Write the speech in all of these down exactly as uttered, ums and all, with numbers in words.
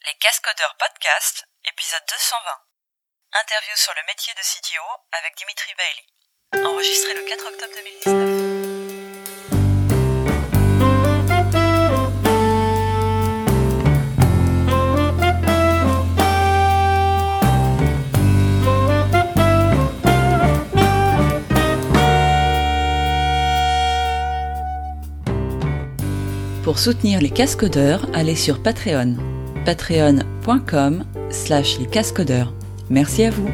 Les Cascodeurs Podcast, épisode deux cent vingt. Interview sur le métier de C T O avec Dimitri Bailey. Enregistré le quatre octobre deux mille dix-neuf. Pour soutenir les Cascodeurs, allez sur Patreon. patreon.com slash les Cascodeurs. Merci à vous.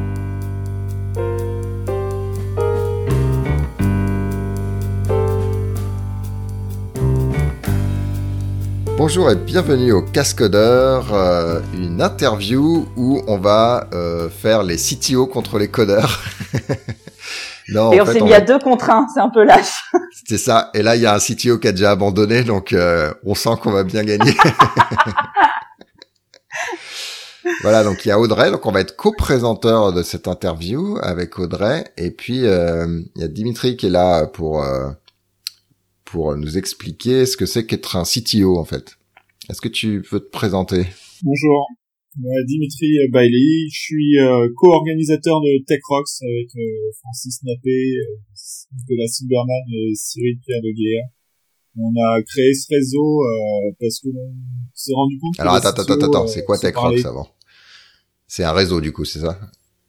Bonjour et bienvenue au Cascodeurs, euh, une interview où on va euh, faire les C T O contre les codeurs. Non, et on fait, s'est on mis va... à deux contre un, c'est un peu lâche. C'était ça. Et là, il y a un C T O qui a déjà abandonné, donc euh, on sent qu'on va bien gagner. Voilà, donc il y a Audrey, donc on va être co-présenteur de cette interview avec Audrey. Et puis, euh, il y a Dimitri qui est là pour euh, pour nous expliquer ce que c'est qu'être un C T O, en fait. Est-ce que tu veux te présenter ? Bonjour. Euh, Dimitri Bailey, je suis euh, co-organisateur de TechRox avec euh, Francis Nappé, euh, Nicolas Silberman et Cyril Pierre de Guéa. On a créé ce réseau euh, parce que l'on s'est rendu compte que Alors attends, attends, attends, attends, c'est quoi TechRox parlaient... avant ? C'est un réseau du coup, c'est ça ?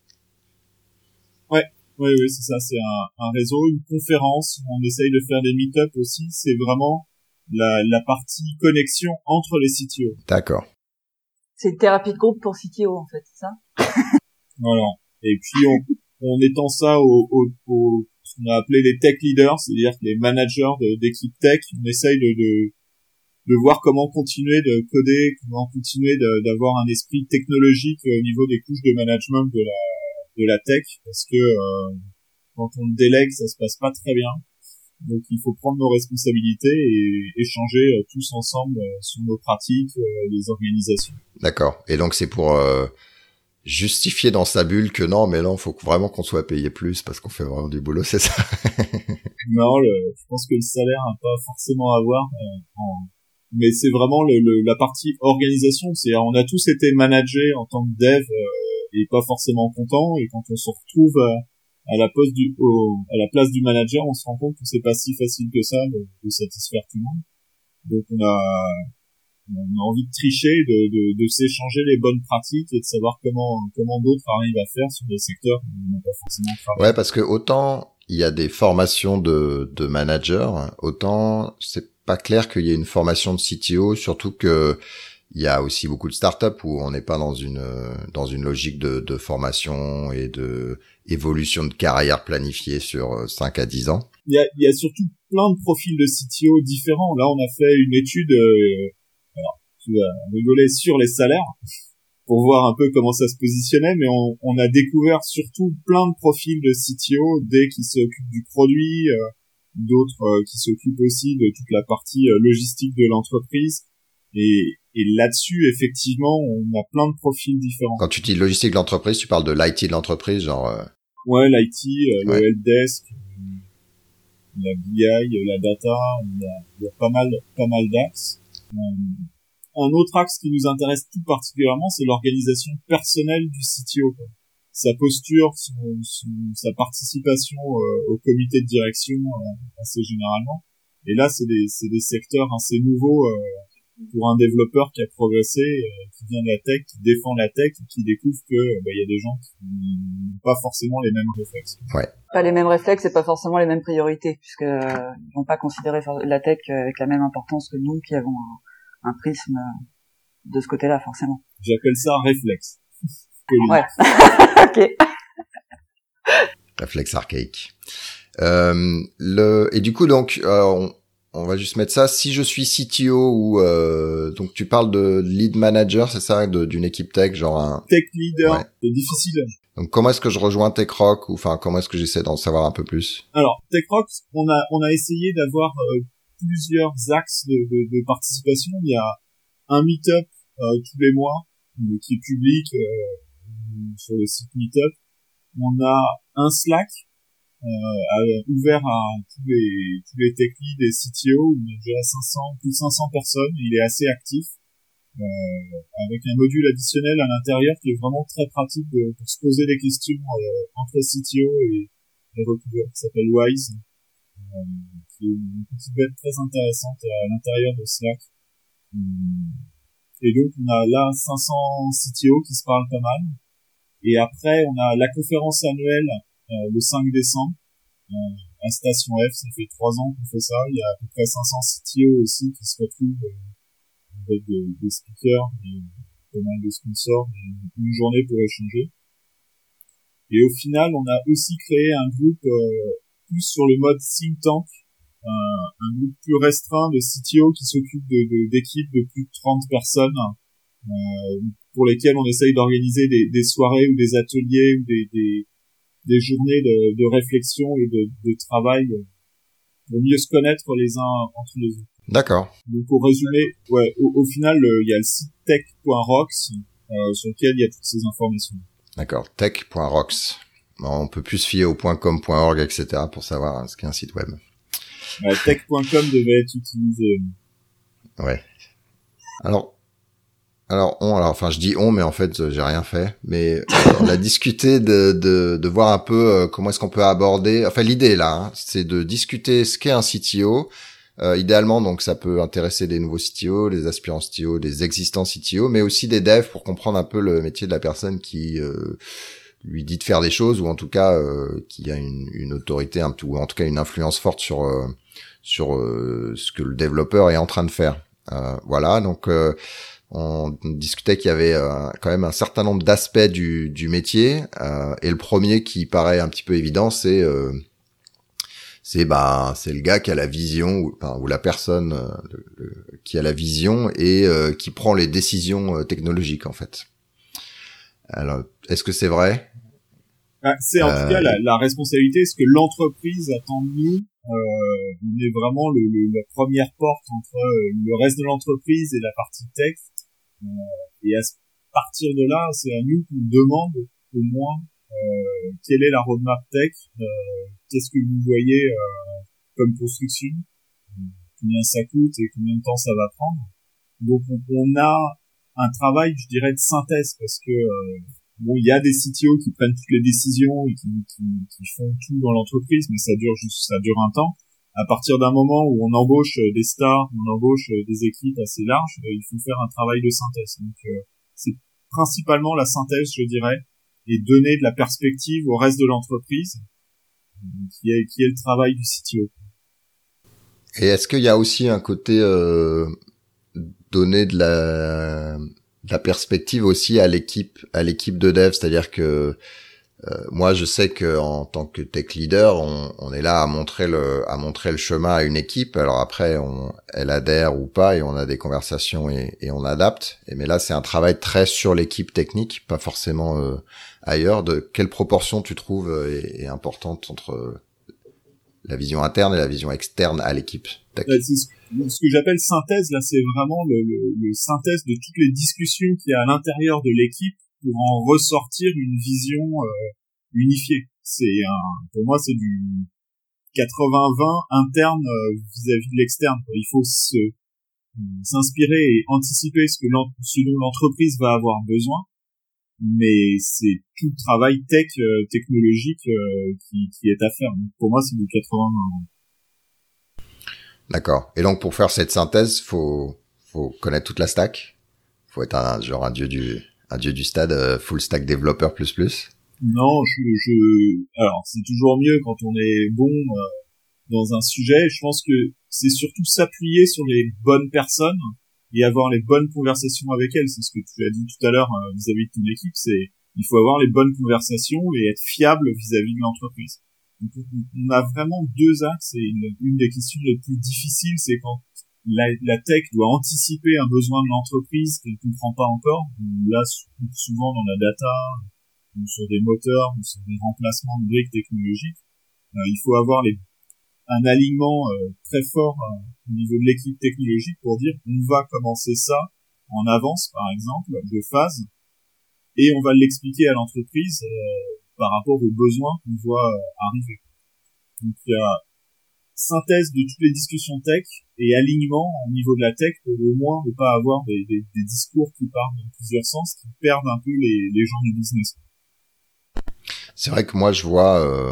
Ouais, oui, oui, c'est ça, c'est un, un réseau, une conférence, on essaye de faire des meet-up aussi, c'est vraiment la, la partie connexion entre les C T O. D'accord. C'est une thérapie de groupe pour C T O, en fait, c'est ça? Voilà. Et puis, on, on étend ça au, au, au, ce qu'on a appelé les tech leaders, c'est-à-dire les managers de, d'équipes tech. On essaye de, de, de voir comment continuer de coder, comment continuer de, d'avoir un esprit technologique au niveau des couches de management de la, de la tech, parce que, euh, quand on délègue, ça se passe pas très bien. Donc il faut prendre nos responsabilités et échanger euh, tous ensemble euh, sur nos pratiques, euh, les organisations. D'accord. Et donc c'est pour euh, justifier dans sa bulle que non, mais non, faut vraiment qu'on soit payé plus parce qu'on fait vraiment du boulot, c'est ça? Non, le, je pense que le salaire n'a pas forcément à voir. Euh, en... Mais c'est vraiment le, le, la partie organisation. C'est on a tous été managés en tant que dev euh, et pas forcément contents. Et quand on se retrouve euh, à la poste du, au, à la place du manager, on se rend compte que c'est pas si facile que ça de, de satisfaire tout le monde. Donc on a, on a envie de tricher, de, de, de s'échanger les bonnes pratiques et de savoir comment, comment d'autres arrivent à faire sur des secteurs où on n'a pas forcément travaillé. Ouais, parce que autant il y a des formations de, de managers, autant c'est pas clair qu'il y ait une formation de C T O, surtout que il y a aussi beaucoup de startups où on n'est pas dans une dans une logique de, de formation et de évolution de carrière planifiée sur cinq à dix ans. Il y a, il y a surtout plein de profils de C T O différents. Là, on a fait une étude, euh, alors tu vas rigoler, sur les salaires pour voir un peu comment ça se positionnait, mais on, on a découvert surtout plein de profils de C T O, des qui s'occupent du produit, euh, d'autres euh, qui s'occupent aussi de toute la partie euh, logistique de l'entreprise. Et, et là-dessus, effectivement, on a plein de profils différents. Quand tu dis logistique de l'entreprise, tu parles de l'I T de l'entreprise, genre... Euh... Ouais, l'I T, euh, ouais. Le helpdesk, euh, la B I, la data, il y a, il y a pas mal, pas mal d'axes. Euh, un autre axe qui nous intéresse tout particulièrement, c'est l'organisation personnelle du C T O, quoi. Sa posture, son, son, sa participation euh, au comité de direction, euh, assez généralement. Et là, c'est des, c'est des secteurs assez nouveaux, euh, pour un développeur qui a progressé, euh, qui vient de la tech, qui défend la tech, et qui découvre que bah, y a des gens qui n'ont pas forcément les mêmes réflexes. Ouais. Pas les mêmes réflexes et pas forcément les mêmes priorités, puisque euh, ils vont pas considérer la tech avec la même importance que nous qui avons un, un prisme de ce côté-là, forcément. J'appelle ça un réflexe. Ouais. Ok. Réflexe archaïque. Euh, le et du coup donc euh, on On va juste mettre ça. Si je suis C T O ou euh, donc tu parles de lead manager, c'est ça, de, d'une équipe tech, genre un tech leader. Ouais. C'est difficile. Donc comment est-ce que je rejoins TechRox ou enfin comment est-ce que j'essaie d'en savoir un peu plus? Alors TechRox, on a on a essayé d'avoir euh, plusieurs axes de, de, de participation. Il y a un meet-up euh, tous les mois euh, qui est public euh, sur le site Meetup. On a un Slack. Euh, ouvert à tous les tous les tech leads et C T O, il y a déjà cinq cents, plus de cinq cents personnes, il est assez actif. euh, avec un module additionnel à l'intérieur qui est vraiment très pratique de, pour se poser des questions euh, entre C T O et les recruiteurs, qui s'appelle Wise, euh, qui est une petite bête très intéressante à l'intérieur de Slack. Et donc on a là cinq cents C T O qui se parlent pas mal. Et après on a la conférence annuelle euh, le cinq décembre euh, à Station F. Ça fait trois ans qu'on fait ça. Il y a à peu près cinq cents C T O aussi qui se retrouvent euh, avec des, des speakers, des, pas mal de sponsors, et une journée pour échanger. Et au final, on a aussi créé un groupe euh, plus sur le mode think tank, euh, un groupe plus restreint de C T O qui s'occupe de, de, d'équipes de plus de trente personnes, euh, pour lesquelles on essaye d'organiser des, des soirées ou des ateliers ou des, des, des journées de, de réflexion et de, de travail pour mieux se connaître les uns entre les autres. D'accord. Donc au résumé, ouais, au, au final, il y a le site tech point rocks euh, sur lequel il y a toutes ces informations. D'accord, tech point rocks. On peut plus se fier au .com, .org, et cetera pour savoir ce qu'est un site web. Ouais, tech point com devait être utilisé. Ouais. Alors, alors on, alors enfin je dis on, mais en fait j'ai rien fait. Mais on a discuté de, de de voir un peu euh, comment est-ce qu'on peut aborder. Enfin l'idée là, hein, c'est de discuter ce qu'est un C T O. Euh, idéalement, donc ça peut intéresser des nouveaux C T O, des aspirants C T O, des existants C T O, mais aussi des devs pour comprendre un peu le métier de la personne qui euh, lui dit de faire des choses, ou en tout cas euh, qui a une, une autorité, un, ou en tout cas une influence forte sur euh, sur euh, ce que le développeur est en train de faire. Euh, voilà, donc euh, on discutait qu'il y avait euh, quand même un certain nombre d'aspects du, du métier, euh, et le premier qui paraît un petit peu évident, c'est euh, c'est bah c'est le gars qui a la vision, ou, enfin, ou la personne euh, le, le, qui a la vision et euh, qui prend les décisions euh, technologiques en fait. Alors, est-ce que c'est vrai? Ah, c'est en euh, tout cas la, la responsabilité, ce que l'entreprise attend de nous. Euh, on est vraiment le, le, la première porte entre le reste de l'entreprise et la partie tech. Euh, et à partir de là, c'est à nous qu'on demande au moins euh, quelle est la roadmap tech, euh, qu'est-ce que vous voyez euh, comme construction, combien ça coûte et combien de temps ça va prendre. Donc on, on a un travail, je dirais, de synthèse, parce que euh, bon, il y a des C T O qui prennent toutes les décisions et qui, qui, qui font tout dans l'entreprise, mais ça dure juste, ça dure un temps. À partir d'un moment où on embauche des stars, on embauche des équipes assez larges, il faut faire un travail de synthèse. Donc euh, c'est principalement la synthèse, je dirais, et donner de la perspective au reste de l'entreprise, qui est qui est le travail du C T O. Et est-ce qu'il y a aussi un côté euh, donner de la de la perspective aussi à l'équipe à l'équipe de dev, c'est-à-dire que euh, moi je sais que en tant que tech leader, on, on est là à montrer le à montrer le chemin à une équipe. Alors après, on, elle adhère ou pas, et on a des conversations et, et on adapte. Et mais là, c'est un travail très sur l'équipe technique, pas forcément euh, ailleurs. De quelle proportion tu trouves est, est importante entre euh, la vision interne et la vision externe à l'équipe tech? C'est ce, ce que j'appelle synthèse, là, c'est vraiment le, le, le synthèse de toutes les discussions qu'il y a à l'intérieur de l'équipe pour en ressortir une vision euh, unifiée. C'est un, pour moi, c'est du quatre-vingts vingt interne euh, vis-à-vis de l'externe. Il faut se, euh, s'inspirer et anticiper ce que ce dont l'entreprise va avoir besoin, mais c'est tout le travail tech, euh, technologique euh, qui, qui est à faire. Donc, pour moi, c'est du quatre-vingts vingt. D'accord. Et donc pour faire cette synthèse, faut faut connaître toute la stack. Faut être un genre un dieu du un dieu du stade, euh, full stack développeur plus plus. Non, je, je alors c'est toujours mieux quand on est bon euh, dans un sujet. Je pense que c'est surtout s'appuyer sur les bonnes personnes et avoir les bonnes conversations avec elles. C'est ce que tu as dit tout à l'heure euh, vis-à-vis de ton équipe. C'est il faut avoir les bonnes conversations et être fiable vis-à-vis de l'entreprise. Donc, on a vraiment deux axes, et une, une des questions les plus difficiles, c'est quand la, la tech doit anticiper un besoin de l'entreprise qu'elle ne comprend pas encore. Là, souvent dans la data, ou sur des moteurs, ou sur des remplacements de briques technologiques, euh, il faut avoir les, un alignement euh, très fort euh, au niveau de l'équipe technologique pour dire on va commencer ça en avance, par exemple, de phase, et on va l'expliquer à l'entreprise euh, par rapport aux besoins qu'on voit euh, arriver. Donc il y a synthèse de toutes les discussions tech et alignement au niveau de la tech pour au moins ne pas avoir des, des, des discours qui partent dans plusieurs sens, qui perdent un peu les, les gens du business. C'est vrai que moi je vois euh,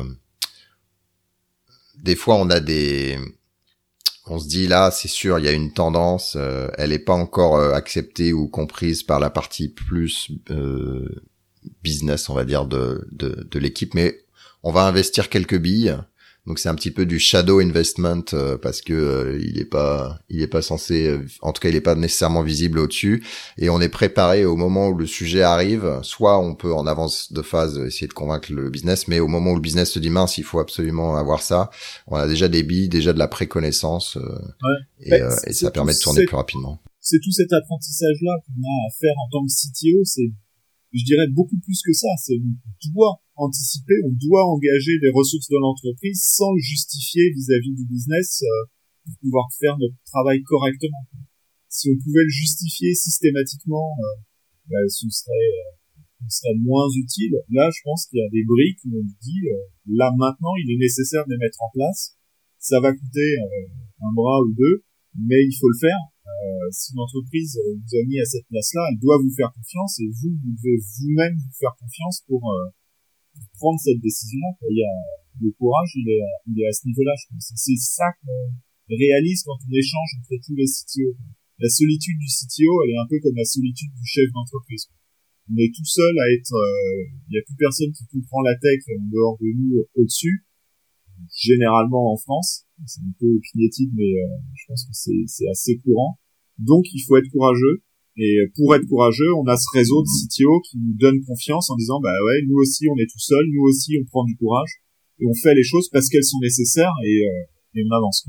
des fois on a des on se dit là c'est sûr il y a une tendance, euh, elle est pas encore euh, acceptée ou comprise par la partie plus euh, business on va dire de de, de l'équipe, mais on va investir quelques billes. Donc c'est un petit peu du shadow investment euh, parce que euh, il est pas il est pas censé euh, en tout cas il est pas nécessairement visible au-dessus, et on est préparé au moment où le sujet arrive. Soit on peut en avance de phase essayer de convaincre le business, mais au moment où le business se dit mince il faut absolument avoir ça, on a déjà des billes, déjà de la préconnaissance euh, ouais. et, ben, euh, et ça permet de tourner plus rapidement. C'est tout cet apprentissage là qu'on a à faire en tant que C T O. C'est, je dirais, beaucoup plus que ça. C'est on doit anticiper, on doit engager les ressources de l'entreprise sans le justifier vis-à-vis du business euh, pour pouvoir faire notre travail correctement. Si on pouvait le justifier systématiquement, euh, ben, ce serait, euh, ce serait moins utile. Là, je pense qu'il y a des briques où on dit, euh, là maintenant, il est nécessaire de les mettre en place. Ça va coûter euh, un bras ou deux, mais il faut le faire. Euh, si l'entreprise vous a mis à cette place-là, elle doit vous faire confiance, et vous, vous devez vous-même vous faire confiance pour, euh, pour prendre cette décision-là. Il y a le courage, il est, il est à ce niveau-là, je pense. C'est ça qu'on réalise quand on échange entre tous les C T O. La solitude du C T O, elle est un peu comme la solitude du chef d'entreprise. On est tout seul à être, euh, il y a plus personne qui comprend la tech en dehors de nous au-dessus. Généralement en France, c'est un peu opiniâtique, mais euh, je pense que c'est, c'est assez courant. Donc il faut être courageux, et pour être courageux, on a ce réseau de C T O qui nous donne confiance en disant bah ouais, nous aussi on est tout seul, nous aussi on prend du courage et on fait les choses parce qu'elles sont nécessaires, et, euh, et on avance.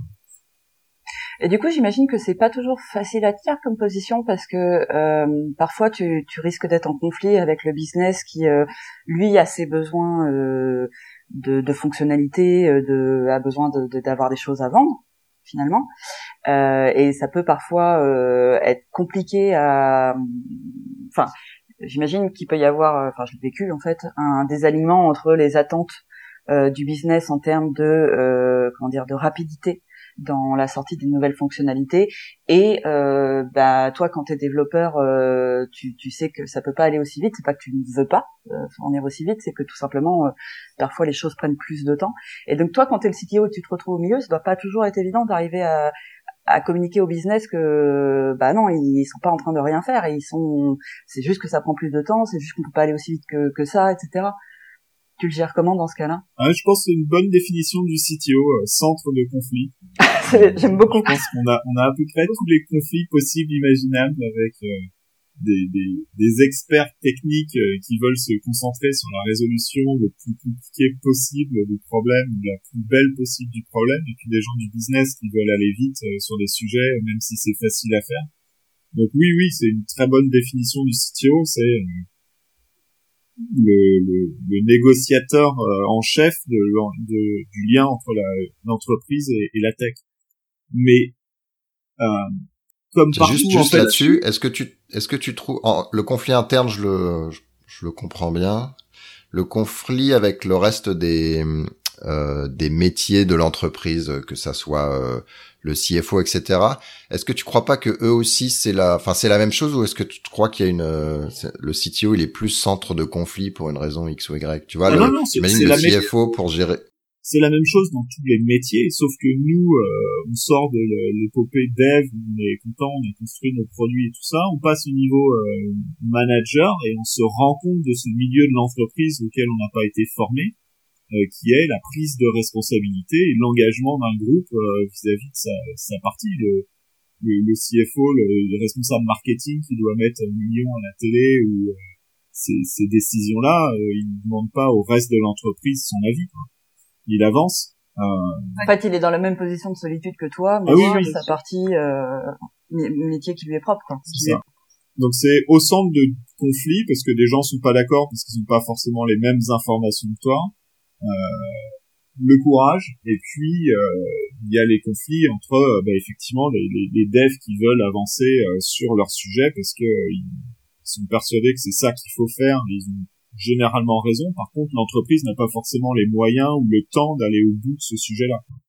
Et du coup, j'imagine que c'est pas toujours facile à tenir comme position, parce que euh, parfois tu, tu risques d'être en conflit avec le business qui euh, lui a ses besoins euh, de, de fonctionnalité, de, a besoin de, de, d'avoir des choses à vendre finalement, euh, et ça peut parfois euh, être compliqué à, enfin, j'imagine qu'il peut y avoir, enfin, je l'ai vécu en fait, un désalignement entre les attentes euh, du business en termes de, euh, comment dire, de rapidité dans la sortie des nouvelles fonctionnalités, et euh, bah toi quand t'es développeur, euh, tu, tu sais que ça peut pas aller aussi vite. C'est pas que tu ne veux pas euh, en aller aussi vite, c'est que tout simplement euh, parfois les choses prennent plus de temps. Et donc toi quand t'es le C T O et tu te retrouves au milieu, ça doit pas toujours être évident d'arriver à, à communiquer au business que bah non, ils sont pas en train de rien faire, et ils sont, c'est juste que ça prend plus de temps, c'est juste qu'on peut pas aller aussi vite que, que ça, et cetera. Tu le gères comment dans ce cas-là? Ah, je pense que c'est une bonne définition du C T O, euh, centre de conflit. J'aime beaucoup. Je pense qu'on a, on a à peu près tous les conflits possibles, imaginables, avec euh, des, des, des experts techniques euh, qui veulent se concentrer sur la résolution le plus compliquée possible du problème, la plus belle possible du problème, et puis des gens du business qui veulent aller vite euh, sur des sujets, même si c'est facile à faire. Donc oui, oui, c'est une très bonne définition du C T O, c'est euh, Le, le, le négociateur euh, en chef de, de, du lien entre la, l'entreprise et, et la tech. Mais euh, comme C'est partout, juste, juste en fait, là-dessus, est-ce que tu est-ce que tu trouves en, le conflit interne, je le je, je le comprends bien, le conflit avec le reste des euh, des métiers de l'entreprise, que ça soit euh, le C F O, et cetera. Est-ce que tu crois pas que eux aussi c'est la, enfin c'est la même chose, ou est-ce que tu crois qu'il y a une, euh, le C T O il est plus centre de conflit pour une raison X ou Y? Tu vois, ah le, non, non, c'est, imagine c'est le la C F O même... pour gérer. C'est la même chose dans tous les métiers, sauf que nous, euh, on sort de l'épopée dev, on est content, on a construit nos produits et tout ça, on passe au niveau euh, manager, et on se rend compte de ce milieu de l'entreprise auquel on n'a pas été formé, euh, qui est la prise de responsabilité et l'engagement d'un groupe euh, vis-à-vis de sa, sa partie. Le, le, le C F O, le, le responsable marketing qui doit mettre un million à la télé, ou euh, ces, ces décisions-là, euh, il ne demande pas au reste de l'entreprise son avis, quoi. Il avance. Euh... En fait, il est dans la même position de solitude que toi, mais ah oui, sur oui, sa partie euh, métier qui lui est propre, quoi. C'est ça. Donc c'est au centre de conflit, parce que des gens sont pas d'accord parce qu'ils n'ont pas forcément les mêmes informations que toi. Euh, le courage, et puis euh, il y a les conflits entre euh, bah, effectivement les, les, les devs qui veulent avancer euh, sur leur sujet parce que euh, ils sont persuadés que c'est ça qu'il faut faire. Ils ont généralement raison. Par contre, l'entreprise n'a pas forcément les moyens ou le temps d'aller au bout de ce sujet-là.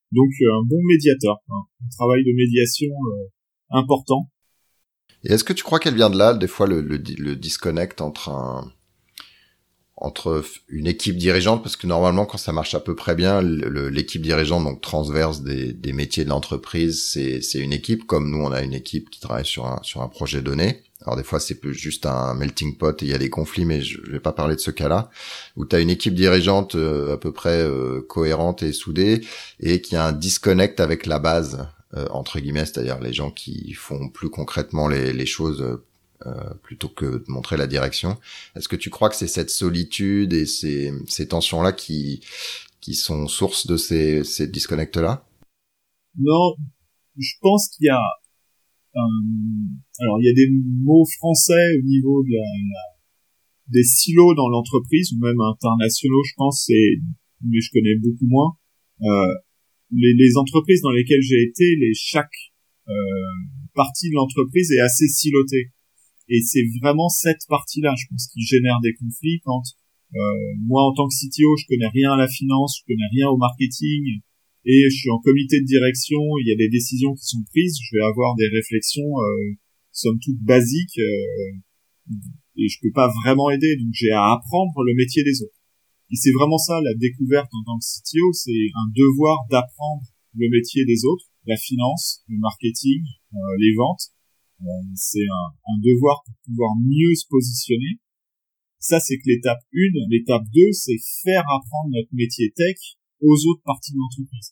Donc un bon médiateur, hein, un travail de médiation euh, important. Et est-ce que tu crois qu'elle vient de là, des fois, le, le, le disconnect entre un, entre une équipe dirigeante, parce que normalement, quand ça marche à peu près bien, le, l'équipe dirigeante, donc transverse des, des métiers de l'entreprise, c'est, c'est une équipe, comme nous, on a une équipe qui travaille sur un, sur un projet donné. Alors des fois, c'est plus juste un melting pot et il y a des conflits, mais je, je vais pas parler de ce cas-là, où tu as une équipe dirigeante euh, à peu près euh, cohérente et soudée, et qui a un disconnect avec la base, euh, entre guillemets, c'est-à-dire les gens qui font plus concrètement les, les choses euh, plutôt que de montrer la direction. Est-ce que tu crois que c'est cette solitude et ces, ces tensions-là qui, qui sont source de ces, ces disconnects-là? Non, je pense qu'il y a Euh, alors il y a des mots français au niveau de la, la, des silos dans l'entreprise ou même internationaux, je pense, c'est, mais je connais beaucoup moins. Euh, les, les entreprises dans lesquelles j'ai été, les chaque euh, partie de l'entreprise est assez silotée, et c'est vraiment cette partie-là, je pense, qui génère des conflits. Quand euh, moi, en tant que C T O, je connais rien à la finance, je connais rien au marketing. Et je suis en comité de direction, il y a des décisions qui sont prises, je vais avoir des réflexions, euh, somme toute basiques, euh, et je peux pas vraiment aider, donc j'ai à apprendre le métier des autres. Et c'est vraiment ça, la découverte en tant que C T O, c'est un devoir d'apprendre le métier des autres, la finance, le marketing, euh, les ventes. Euh, c'est un, un devoir pour pouvoir mieux se positionner. Ça, c'est que l'étape un. L'étape deux, c'est faire apprendre notre métier tech aux autres parties de l'entreprise.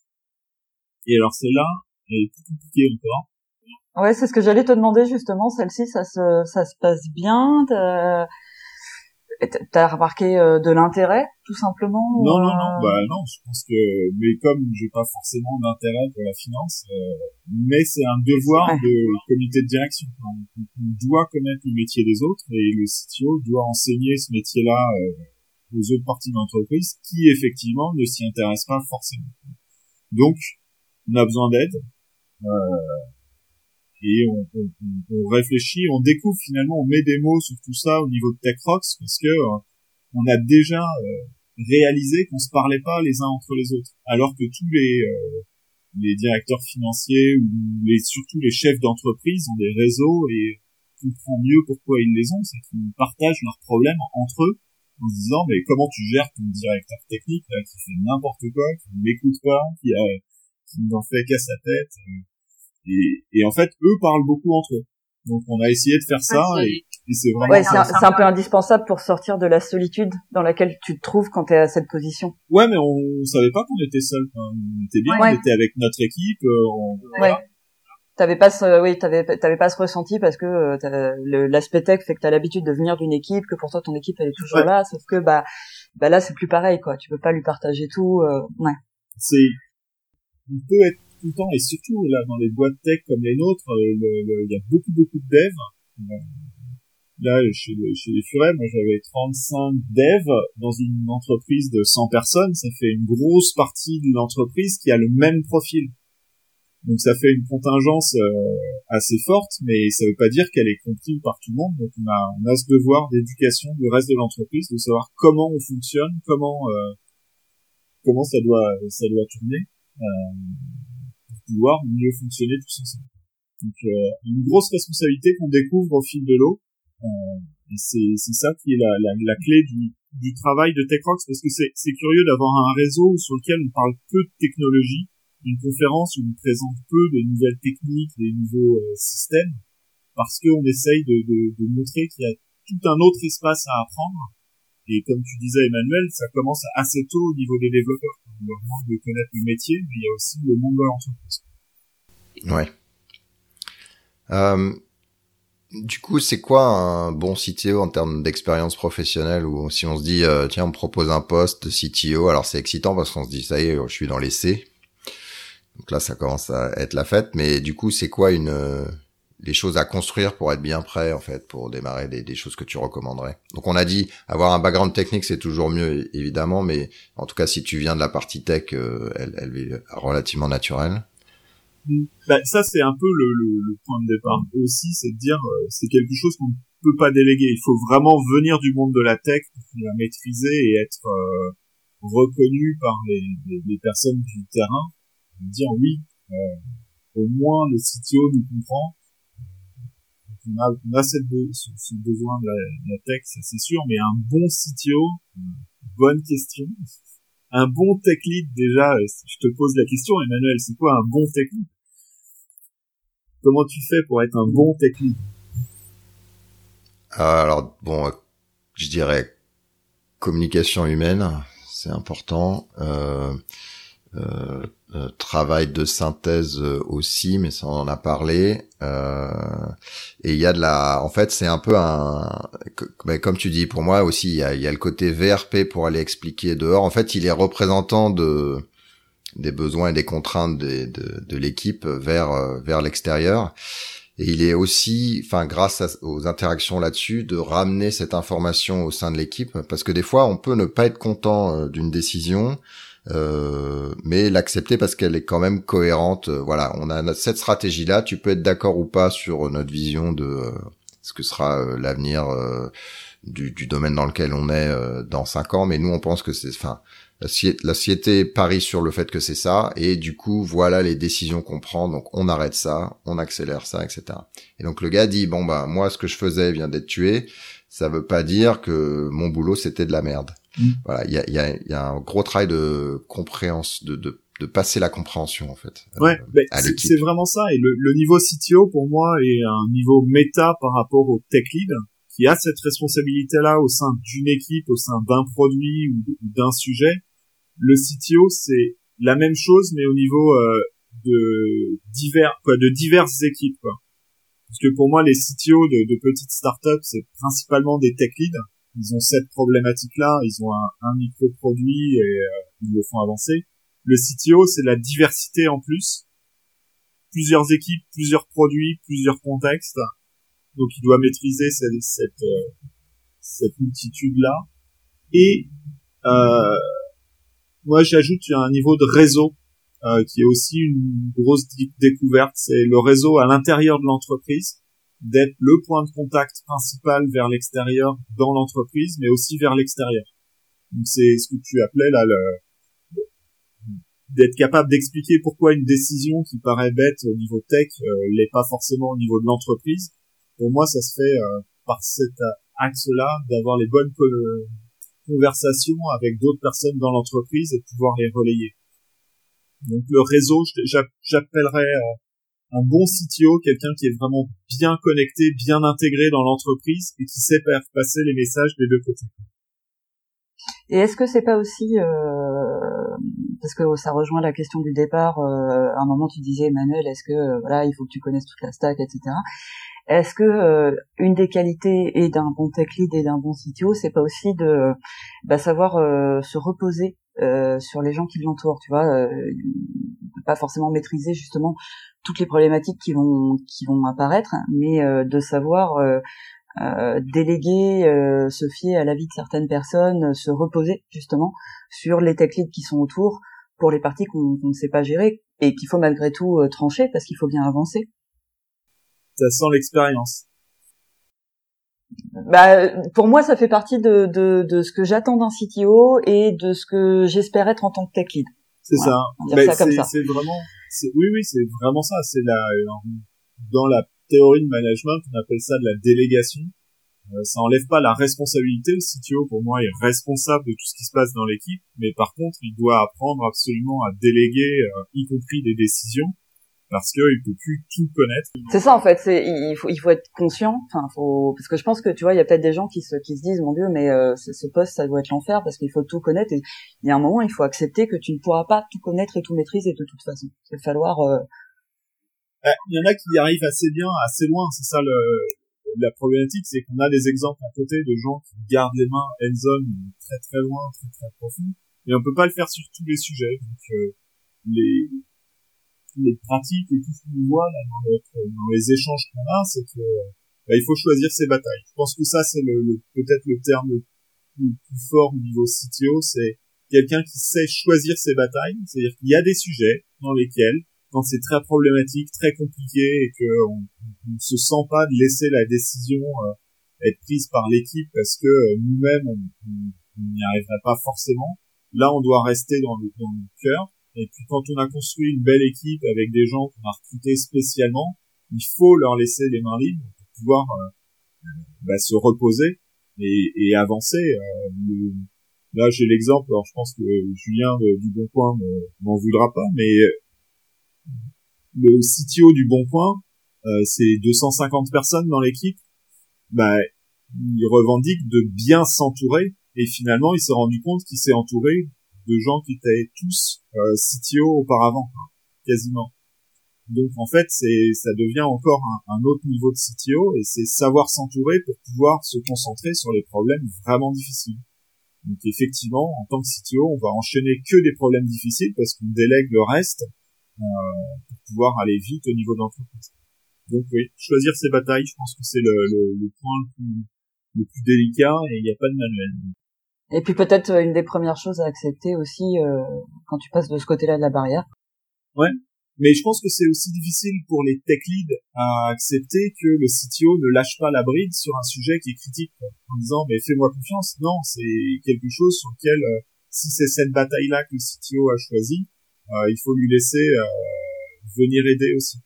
Et alors celle-là, elle est plus compliquée encore. Ouais, c'est ce que j'allais te demander justement. Celle-ci, ça se, ça se passe bien. T'as, t'as remarqué euh, de l'intérêt, tout simplement? Non, euh... non, non. Bah non, je pense que, mais comme j'ai pas forcément d'intérêt pour la finance, euh, mais c'est un devoir ouais. de comité de direction. On, on doit connaître le métier des autres et le C T O doit enseigner ce métier-là euh, aux autres parties de l'entreprise qui effectivement ne s'y intéressent pas forcément. Donc on a besoin d'aide, euh, et on, on, on réfléchit, on découvre finalement, on met des mots sur tout ça au niveau de TechRox, parce que euh, on a déjà euh, réalisé qu'on se parlait pas les uns entre les autres, alors que tous les euh, les directeurs financiers ou les surtout les chefs d'entreprise ont des réseaux, et on comprend mieux pourquoi ils les ont, c'est qu'ils partagent leurs problèmes entre eux en se disant mais comment tu gères ton directeur technique là, qui fait n'importe quoi, qui n'écoute pas, qui a qui n'en fait qu'à sa tête, et, et en fait eux parlent beaucoup entre eux, donc on a essayé de faire ça, et, et c'est vraiment ouais, c'est un, c'est un peu indispensable pour sortir de la solitude dans laquelle tu te trouves quand t'es à cette position. Ouais, mais on, on savait pas qu'on était seul, on était bien, ouais. On était avec notre équipe, on, voilà. Ouais. T'avais pas ce, oui, t'avais, t'avais pas ce ressenti parce que euh, le, l'aspect tech fait que t'as l'habitude de venir d'une équipe, que pour toi ton équipe elle est toujours ouais. là, sauf que bah, bah là c'est plus pareil quoi. Tu peux pas lui partager tout. Euh, ouais. C'est, on peut être tout le temps, et surtout là dans les boîtes tech comme les nôtres, il y a beaucoup beaucoup de devs. Là chez les, chez les Furets, moi j'avais trente-cinq devs dans une entreprise de cent personnes. Ça fait une grosse partie de l'entreprise qui a le même profil. Donc ça fait une contingence euh, assez forte, mais ça veut pas dire qu'elle est comprise par tout le monde. Donc on a, on a ce devoir d'éducation du reste de l'entreprise, de savoir comment on fonctionne, comment euh, comment ça doit ça doit tourner, euh, pour pouvoir mieux fonctionner tous ensemble. Donc euh, une grosse responsabilité qu'on découvre au fil de l'eau, euh, et c'est c'est ça qui est la la, la clé du du travail de TechRox, parce que c'est c'est curieux d'avoir un réseau sur lequel on parle peu de technologie. Une conférence où on présente peu de nouvelles techniques, des nouveaux euh, systèmes, parce qu'on essaye de, de, de montrer qu'il y a tout un autre espace à apprendre. Et comme tu disais, Emmanuel, ça commence assez tôt au niveau des développeurs. On leur demande de connaître le métier, mais il y a aussi le monde de l'entreprise. Ouais. Euh, du coup, c'est quoi un bon C T O en termes d'expérience professionnelle, ou si on se dit, euh, tiens, on me propose un poste de C T O, alors c'est excitant parce qu'on se dit, ça y est, je suis dans l'essai. Donc là, ça commence à être la fête, mais du coup, c'est quoi une euh, les choses à construire pour être bien prêt, en fait, pour démarrer, des, des choses que tu recommanderais? Donc on a dit, avoir un background technique, c'est toujours mieux, évidemment, mais en tout cas, si tu viens de la partie tech, euh, elle, elle est relativement naturelle. Ben, ça, c'est un peu le, le, le point de départ aussi, c'est de dire, euh, c'est quelque chose qu'on ne peut pas déléguer. Il faut vraiment venir du monde de la tech pour la maîtriser et être euh, reconnu par les, les, les personnes du terrain. dire oui, euh, au moins le C T O nous comprend. On a, on a cette be- ce, ce besoin de la, de la tech, ça c'est sûr, mais un bon C T O, bonne question. Un bon tech lead, déjà, je te pose la question, Emmanuel, c'est quoi un bon tech lead? Comment tu fais pour être un bon tech lead? Alors, bon, je dirais communication humaine, c'est important. Euh, euh, euh, travail de synthèse aussi, mais ça on en a parlé. Euh, et il y a de la, en fait, c'est un peu un, mais comme tu dis, pour moi aussi, il y a, il y a le côté V R P pour aller expliquer dehors. En fait, il est représentant de des besoins et des contraintes de, de, de l'équipe vers vers l'extérieur. Et il est aussi, enfin, grâce à, aux interactions là-dessus, de ramener cette information au sein de l'équipe, parce que des fois, on peut ne pas être content euh, d'une décision, euh, mais l'accepter parce qu'elle est quand même cohérente. Euh, voilà, on a cette stratégie-là. Tu peux être d'accord ou pas sur notre vision de euh, ce que sera euh, l'avenir euh, du, du domaine dans lequel on est euh, dans cinq ans, mais nous, on pense que c'est, enfin. La société parie sur le fait que c'est ça, et du coup, voilà les décisions qu'on prend, donc on arrête ça, on accélère ça, et cetera. Et donc le gars dit, bon bah moi ce que je faisais vient d'être tué, ça veut pas dire que mon boulot c'était de la merde. Mmh. Voilà, il y a, y, a, y a un gros travail de compréhension, de, de, de passer la compréhension en fait. Ouais, euh, mais c'est, c'est vraiment ça, et le, le niveau C T O pour moi est un niveau méta par rapport au tech lead, qui a cette responsabilité-là au sein d'une équipe, au sein d'un produit ou d'un sujet. Le C T O, c'est la même chose, mais au niveau euh, de divers, quoi, de diverses équipes, quoi. Parce que pour moi, les C T O de, de petites startups, c'est principalement des tech leads. Ils ont cette problématique-là, ils ont un, un micro-produit et euh, ils le font avancer. Le C T O, c'est la diversité en plus. Plusieurs équipes, plusieurs produits, plusieurs contextes. Donc, il doit maîtriser cette, cette, euh, cette multitude-là. Et euh, moi, j'ajoute un niveau de réseau euh, qui est aussi une grosse d- découverte. C'est le réseau à l'intérieur de l'entreprise, d'être le point de contact principal vers l'extérieur dans l'entreprise, mais aussi vers l'extérieur. Donc, c'est ce que tu appelais là, le, d'être capable d'expliquer pourquoi une décision qui paraît bête au niveau tech euh, l'est pas forcément au niveau de l'entreprise. Pour moi, ça se fait euh, par cet axe-là, d'avoir les bonnes co- conversations avec d'autres personnes dans l'entreprise et de pouvoir les relayer. Donc le réseau, j'appellerais euh, un bon C T O, quelqu'un qui est vraiment bien connecté, bien intégré dans l'entreprise et qui sait faire passer les messages des deux côtés. Et est-ce que c'est pas aussi, euh, parce que ça rejoint la question du départ, euh, à un moment tu disais, Emmanuel, est-ce que euh, voilà, il faut que tu connaisses toute la stack, et cetera. Est-ce que euh, une des qualités et d'un bon tech lead et d'un bon C T O, c'est pas aussi de bah, savoir euh, se reposer euh, sur les gens qui l'entourent, tu vois, euh, pas forcément maîtriser justement toutes les problématiques qui vont qui vont apparaître, mais euh, de savoir euh, euh, déléguer, euh, se fier à l'avis de certaines personnes, se reposer justement sur les tech leads qui sont autour pour les parties qu'on, qu'on ne sait pas gérer et qu'il faut malgré tout euh, trancher parce qu'il faut bien avancer. Ça sent l'expérience. Bah, pour moi, ça fait partie de, de, de ce que j'attends d'un C T O et de ce que j'espère être en tant que tech lead. C'est voilà, ça. on va dire Mais ça comme c'est, ça. c'est vraiment, c'est, oui, oui, c'est vraiment ça. C'est la, dans la théorie de management, on appelle ça de la délégation. Euh, ça enlève pas la responsabilité. Le C T O, pour moi, est responsable de tout ce qui se passe dans l'équipe, mais par contre, il doit apprendre absolument à déléguer, euh, y compris des décisions, parce que il peut plus tout connaître. C'est ça en fait, c'est il faut il faut être conscient, enfin faut parce que je pense que tu vois, il y a peut-être des gens qui se qui se disent mon Dieu, mais euh, ce, ce poste ça doit être l'enfer parce qu'il faut tout connaître et il y a un moment il faut accepter que tu ne pourras pas tout connaître et tout maîtriser de toute façon. Il va falloir euh... il y en a qui y arrivent assez bien, assez loin, c'est ça le la problématique, c'est qu'on a des exemples à côté de gens qui gardent les mains hands-on très très loin, très très profond, et on peut pas le faire sur tous les sujets. Donc euh, les les pratiques et tout ce qu'on voit là dans, notre, dans les échanges qu'on a, c'est que bah, il faut choisir ses batailles. Je pense que ça c'est le, le peut-être le terme le plus, plus fort au niveau C T O, c'est quelqu'un qui sait choisir ses batailles. C'est-à-dire qu'il y a des sujets dans lesquels, quand c'est très problématique, très compliqué et qu'on ne se sent pas de laisser la décision euh, être prise par l'équipe parce que euh, nous-mêmes on n'y arriverait pas forcément. Là, on doit rester dans le, dans le cœur Et puis quand on a construit une belle équipe avec des gens qu'on a recrutés spécialement, il faut leur laisser les mains libres pour pouvoir euh, bah, se reposer et, et avancer. Euh, le, là, j'ai l'exemple. Alors, je pense que Julien de, du Bon Coin m'en voudra pas, mais le C T O du Bon Coin, euh, c'est deux cent cinquante personnes dans l'équipe. Bah, il revendique de bien s'entourer, et finalement, il s'est rendu compte qu'il s'est entouré de gens qui étaient tous euh, C T O auparavant, quasiment. Donc en fait, c'est ça devient encore un, un autre niveau de C T O, et c'est savoir s'entourer pour pouvoir se concentrer sur les problèmes vraiment difficiles. Donc effectivement, en tant que C T O, on va enchaîner que des problèmes difficiles parce qu'on délègue le reste euh, pour pouvoir aller vite au niveau de l'entreprise. Donc oui, choisir ses batailles, je pense que c'est le, le, le point le plus, le plus délicat, et il n'y a pas de manuel. Et puis peut-être une des premières choses à accepter aussi euh, quand tu passes de ce côté-là de la barrière. Ouais, mais je pense que c'est aussi difficile pour les tech leads à accepter que le C T O ne lâche pas la bride sur un sujet qui est critique, en disant mais fais-moi confiance. Non, c'est quelque chose sur lequel euh, si c'est cette bataille-là que le C T O a choisi, euh, il faut lui laisser euh, venir aider aussi.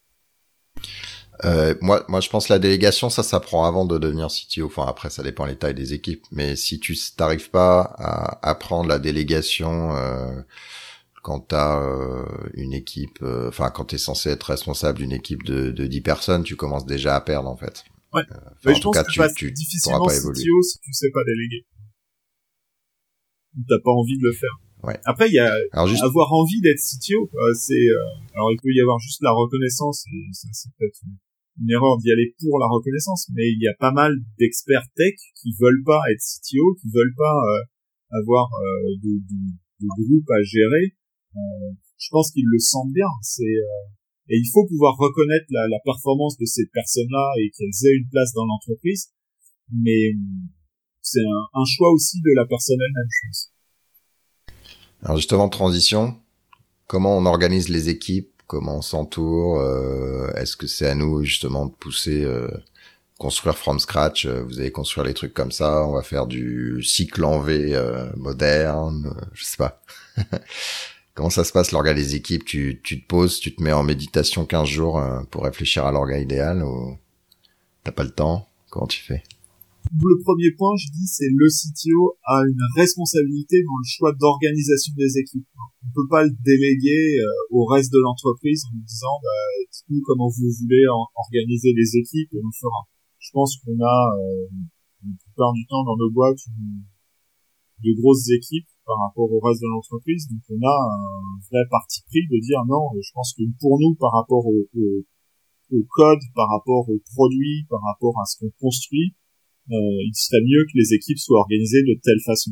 Euh, moi, moi, je pense que la délégation, ça s'apprend avant de devenir C T O. Enfin, après, ça dépend les tailles des équipes. Mais si tu t'arrives pas à apprendre la délégation euh, quand t'as euh, une équipe, euh, enfin, quand t'es censé être responsable d'une équipe de, de dix personnes, tu commences déjà à perdre en fait. Ouais. Euh, mais en je tout pense cas, que tu, tu, tu difficilement pas C évoluer. T O si tu sais pas déléguer. T'as pas envie de le faire. Ouais. Après, il y a alors, juste... avoir envie d'être C T O. Euh, c'est euh, alors il peut y avoir juste la reconnaissance, et ça c'est peut-être une, une erreur d'y aller pour la reconnaissance, mais il y a pas mal d'experts tech qui veulent pas être C T O, qui veulent pas euh, avoir euh, de, de, de groupe à gérer. Euh, je pense qu'ils le sentent bien. C'est euh, et il faut pouvoir reconnaître la, la performance de ces personnes-là et qu'elles aient une place dans l'entreprise. Mais c'est un, un choix aussi de la personne elle-même, je pense. Alors justement, transition, comment on organise les équipes, comment on s'entoure, euh, est-ce que c'est à nous justement de pousser, euh, construire from scratch, euh, vous allez construire les trucs comme ça, on va faire du cycle en V euh, moderne, euh, je sais pas. Comment ça se passe l'orga des équipes, tu, tu te poses, tu te mets en méditation quinze jours euh, pour réfléchir à l'orga idéal, ou t'as pas le temps, comment tu fais? Le premier point, je dis, c'est le C T O a une responsabilité dans le choix d'organisation des équipes. On peut pas le déléguer euh, au reste de l'entreprise en nous disant, bah, dites-nous comment vous voulez en, organiser les équipes et on le fera. Je pense qu'on a, euh, la plupart du temps dans nos boîtes, une, de grosses équipes par rapport au reste de l'entreprise. Donc on a un vrai parti pris de dire non, je pense que pour nous, par rapport au, au, au code, par rapport aux produits, par rapport à ce qu'on construit, Euh, il serait mieux que les équipes soient organisées de telle façon.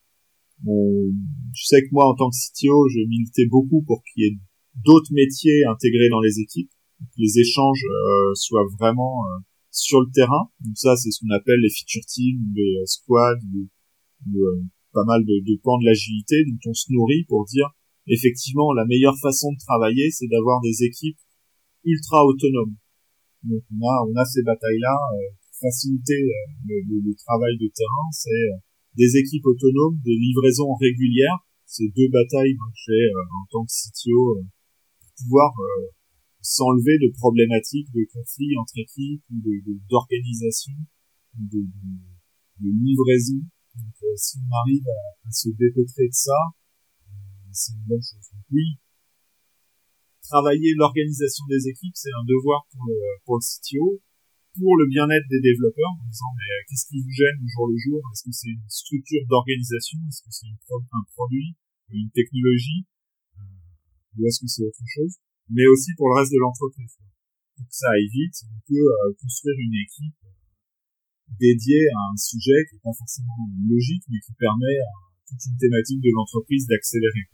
Euh, je sais que moi, en tant que C T O, je militais beaucoup pour qu'il y ait d'autres métiers intégrés dans les équipes, que les échanges euh, soient vraiment euh, sur le terrain. Donc ça, c'est ce qu'on appelle les feature teams, les euh, squads, les, les, euh, pas mal de, de pans de l'agilité dont on se nourrit pour dire, effectivement, la meilleure façon de travailler, c'est d'avoir des équipes ultra autonomes. Donc on a, on a ces batailles-là. Euh, faciliter le, le, le travail de terrain, c'est des équipes autonomes, des livraisons régulières. C'est deux batailles que j'ai euh, en tant que C T O euh, pour pouvoir euh, s'enlever de problématiques de conflits entre équipes ou de, de, d'organisation, de, de, de livraison. Donc euh, si on arrive à, à se dépêtrer de ça, euh, c'est une bonne chose. Donc, oui, travailler l'organisation des équipes, c'est un devoir pour le, pour le C T O. Pour le bien-être des développeurs, en disant mais qu'est-ce qui vous gêne au jour le jour? Est-ce que c'est une structure d'organisation? Est-ce que c'est une pro- un produit, une technologie, ou est-ce que c'est autre chose? Mais aussi pour le reste de l'entreprise. Pour que ça aille vite, on peut euh, construire une équipe dédiée à un sujet qui n'est pas forcément logique, mais qui permet à toute une thématique de l'entreprise d'accélérer.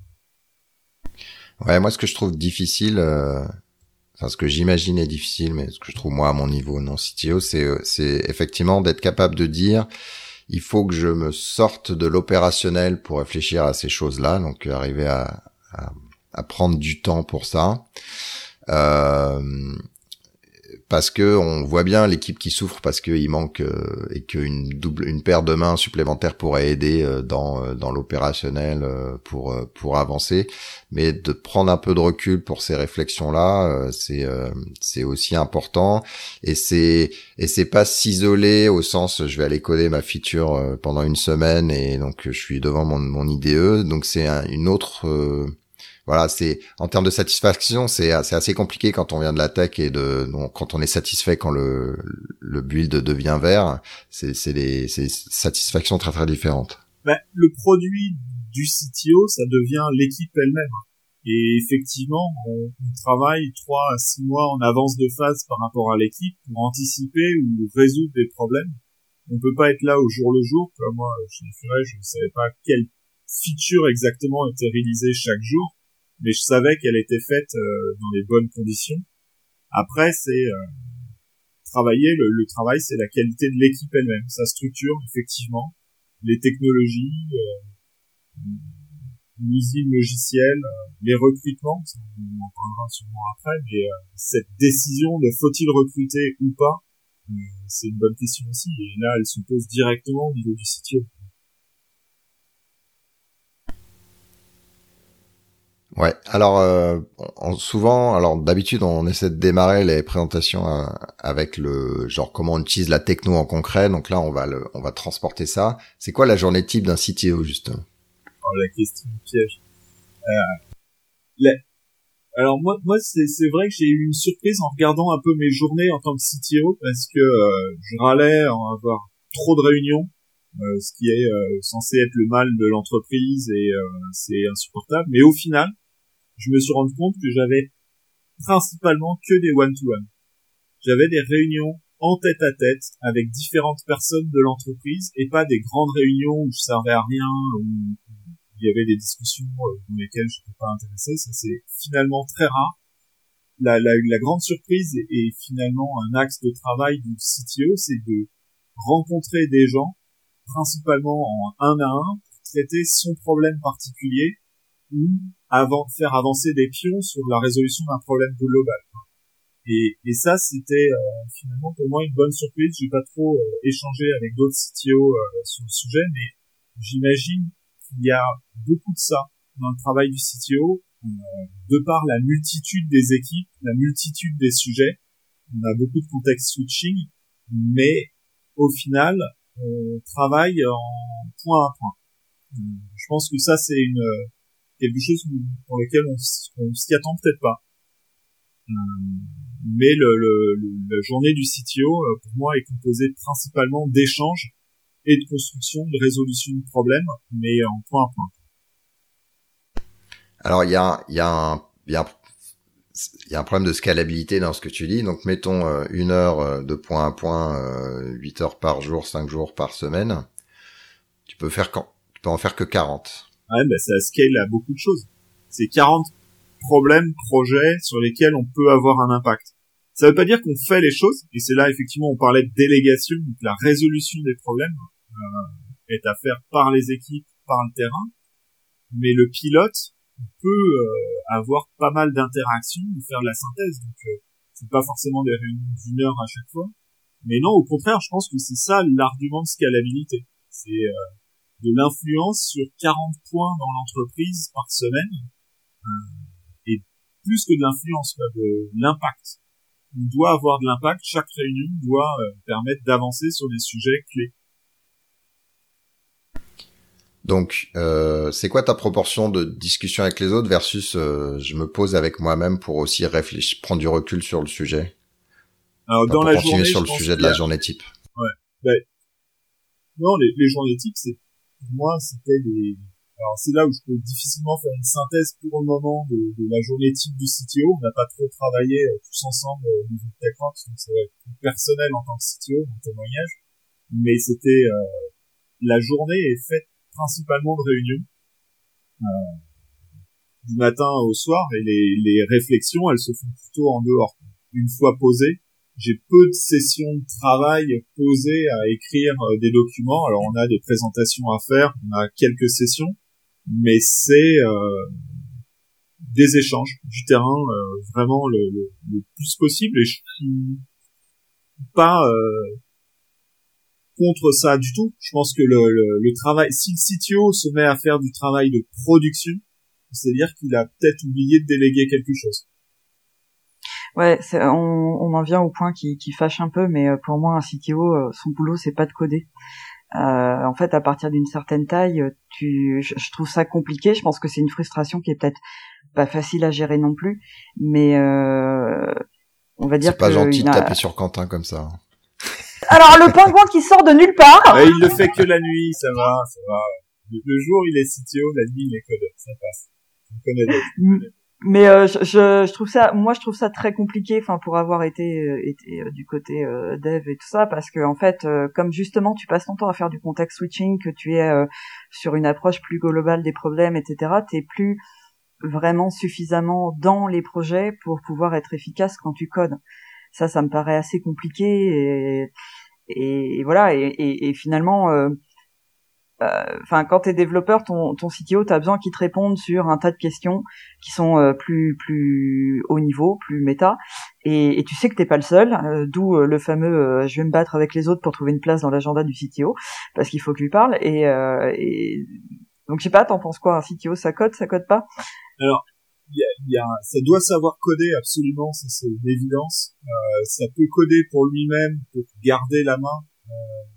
Ouais, moi ce que je trouve difficile. Euh... Enfin, ce que j'imagine est difficile, mais ce que je trouve moi à mon niveau non C T O, c'est c'est effectivement d'être capable de dire il faut que je me sorte de l'opérationnel pour réfléchir à ces choses-là, donc arriver à, à, à prendre du temps pour ça. Euh, parce que on voit bien l'équipe qui souffre parce qu'il manque euh, et qu'une double une paire de mains supplémentaires pourrait aider euh, dans euh, dans l'opérationnel euh, pour euh, pour avancer, mais de prendre un peu de recul pour ces réflexions là euh, c'est euh, c'est aussi important, et c'est et c'est pas s'isoler au sens je vais aller coder ma feature euh, pendant une semaine et donc je suis devant mon mon I D E, donc c'est un, une autre euh, voilà, c'est en termes de satisfaction, c'est c'est assez compliqué quand on vient de la tech et de donc, quand on est satisfait quand le le build devient vert, c'est c'est des c'est des satisfactions très très différentes. Ben, le produit du C T O, ça devient l'équipe elle-même. Et effectivement, on, on travaille trois à six mois en avance de phase par rapport à l'équipe pour anticiper ou résoudre des problèmes. On peut pas être là au jour le jour. Comme moi, chez Furet, je ne savais pas quelle feature exactement était réalisée chaque jour, mais je savais qu'elle était faite euh, dans les bonnes conditions. Après, c'est euh, travailler, le, le travail, c'est la qualité de l'équipe elle-même, sa structure, effectivement, les technologies, euh, l'usine logicielle, euh, les recrutements, ça, on en parlera sûrement après, mais euh, cette décision de faut-il recruter ou pas, euh, c'est une bonne question aussi, et là, elle se pose directement au niveau du C T O. Ouais. Alors euh, on, souvent, alors d'habitude, on essaie de démarrer les présentations euh, avec le genre comment on utilise la techno en concret. Donc là, on va le, on va transporter ça. C'est quoi la journée type d'un C T O justement? Oh, la question piège. Euh, la... Alors moi, moi c'est, c'est vrai que j'ai eu une surprise en regardant un peu mes journées en tant que C T O parce que euh, je râlais en avoir trop de réunions, euh, ce qui est euh, censé être le mal de l'entreprise et euh, c'est insupportable. Mais au final, je me suis rendu compte que j'avais principalement que des one-to-one. J'avais des réunions en tête-à-tête avec différentes personnes de l'entreprise et pas des grandes réunions où je servais à rien, où il y avait des discussions dans lesquelles je n'étais pas intéressé. Ça, c'est finalement très rare. La, la, la grande surprise et, et finalement un axe de travail du C T O, c'est de rencontrer des gens, principalement en un à un, pour traiter son problème particulier ou avant de faire avancer des pions sur la résolution d'un problème global. Et, et ça, c'était euh, finalement pour moi une bonne surprise. J'ai pas trop euh, échangé avec d'autres C T O euh, sur le sujet, mais j'imagine qu'il y a beaucoup de ça dans le travail du C T O, euh, de par la multitude des équipes, la multitude des sujets. On a beaucoup de contexte switching, mais au final, on travaille en point à point. Je pense que ça, c'est une quelque chose pour lequel on, on s'y attend peut-être pas. Euh, mais le, le, le, la journée du C T O, pour moi, est composée principalement d'échanges et de construction, de résolution de problèmes, mais en point à point. Alors, il y a, il y a un, il y a un, il y a un problème de scalabilité dans ce que tu dis. Donc, mettons euh, une heure de point à point, euh, huit heures par jour, cinq jours par semaine. Tu peux faire quand, tu peux en faire que quarante. Ouais, ben ça scale à beaucoup de choses. C'est quarante problèmes, projets sur lesquels on peut avoir un impact. Ça veut pas dire qu'on fait les choses, et c'est là effectivement on parlait de délégation, donc la résolution des problèmes euh, est à faire par les équipes, par le terrain, mais le pilote peut euh, avoir pas mal d'interactions, faire de la synthèse, donc euh, c'est pas forcément des réunions d'une heure à chaque fois, mais non, au contraire, je pense que c'est ça l'argument de scalabilité, c'est euh, de l'influence sur quarante points dans l'entreprise par semaine, euh, et plus que de l'influence, quoi, de l'impact. On doit avoir de l'impact, chaque réunion doit euh, permettre d'avancer sur des sujets clés. Donc, euh, c'est quoi ta proportion de discussion avec les autres versus euh, je me pose avec moi-même pour aussi réfléchir, prendre du recul sur le sujet? Alors, enfin, dans pour la continuer journée, sur le je pense sujet de qu'il y a... la journée type. Ouais. Ben, non, les, les journées types, c'est, pour moi, c'était des... Alors, c'est là où je peux difficilement faire une synthèse pour le moment de, de la journée type du C T O. On n'a pas trop travaillé euh, tous ensemble euh, au niveau de TechRox, donc ça va être plus personnel en tant que C T O, mon témoignage. Mais c'était... Euh, la journée est faite principalement de réunions, euh, du matin au soir, et les, les réflexions, elles se font plutôt en dehors. Une fois posées, j'ai peu de sessions de travail posées à écrire euh, des documents. Alors on a des présentations à faire, on a quelques sessions, mais c'est euh, des échanges, du terrain, euh, vraiment le, le, le plus possible. Et je suis pas euh, contre ça du tout. Je pense que le, le, le travail, si le C T O se met à faire du travail de production, c'est-à-dire qu'il a peut-être oublié de déléguer quelque chose. Ouais, c'est, on, on en vient au point qui, qui fâche un peu, mais pour moi, un C T O, son boulot, c'est pas de coder. Euh, en fait, à partir d'une certaine taille, tu, je, je trouve ça compliqué. Je pense que c'est une frustration qui est peut-être pas facile à gérer non plus, mais euh, on va dire c'est pas que gentil de a... taper sur Quentin comme ça. Alors le pingouin qui sort de nulle part. Ouais, il le fait que la nuit, ça va, ça va. Le, le jour, il est C T O, la nuit, il est codeur, ça passe. On connaît d'autres. Mais euh, je, je, je trouve ça, moi je trouve ça très compliqué, enfin pour avoir été, euh, été euh, du côté euh, dev et tout ça, parce que en fait, euh, comme justement tu passes ton temps à faire du context switching, que tu es euh, sur une approche plus globale des problèmes, et cetera, t'es plus vraiment suffisamment dans les projets pour pouvoir être efficace quand tu codes. Ça, ça me paraît assez compliqué et, et, et voilà. Et, et, et finalement. Euh, enfin, euh, quand t'es développeur, ton, ton C T O, t'as besoin qu'il te réponde sur un tas de questions qui sont euh, plus plus haut niveau, plus méta, et, et tu sais que t'es pas le seul, euh, d'où euh, le fameux euh, je vais me battre avec les autres pour trouver une place dans l'agenda du C T O, parce qu'il faut que lui parle, et, euh, et donc je sais pas, t'en penses quoi, un C T O, ça code, ça code pas? Alors, il y a, il y a, ça doit savoir coder absolument, ça c'est une évidence, euh, ça peut coder pour lui-même, pour garder la main, euh,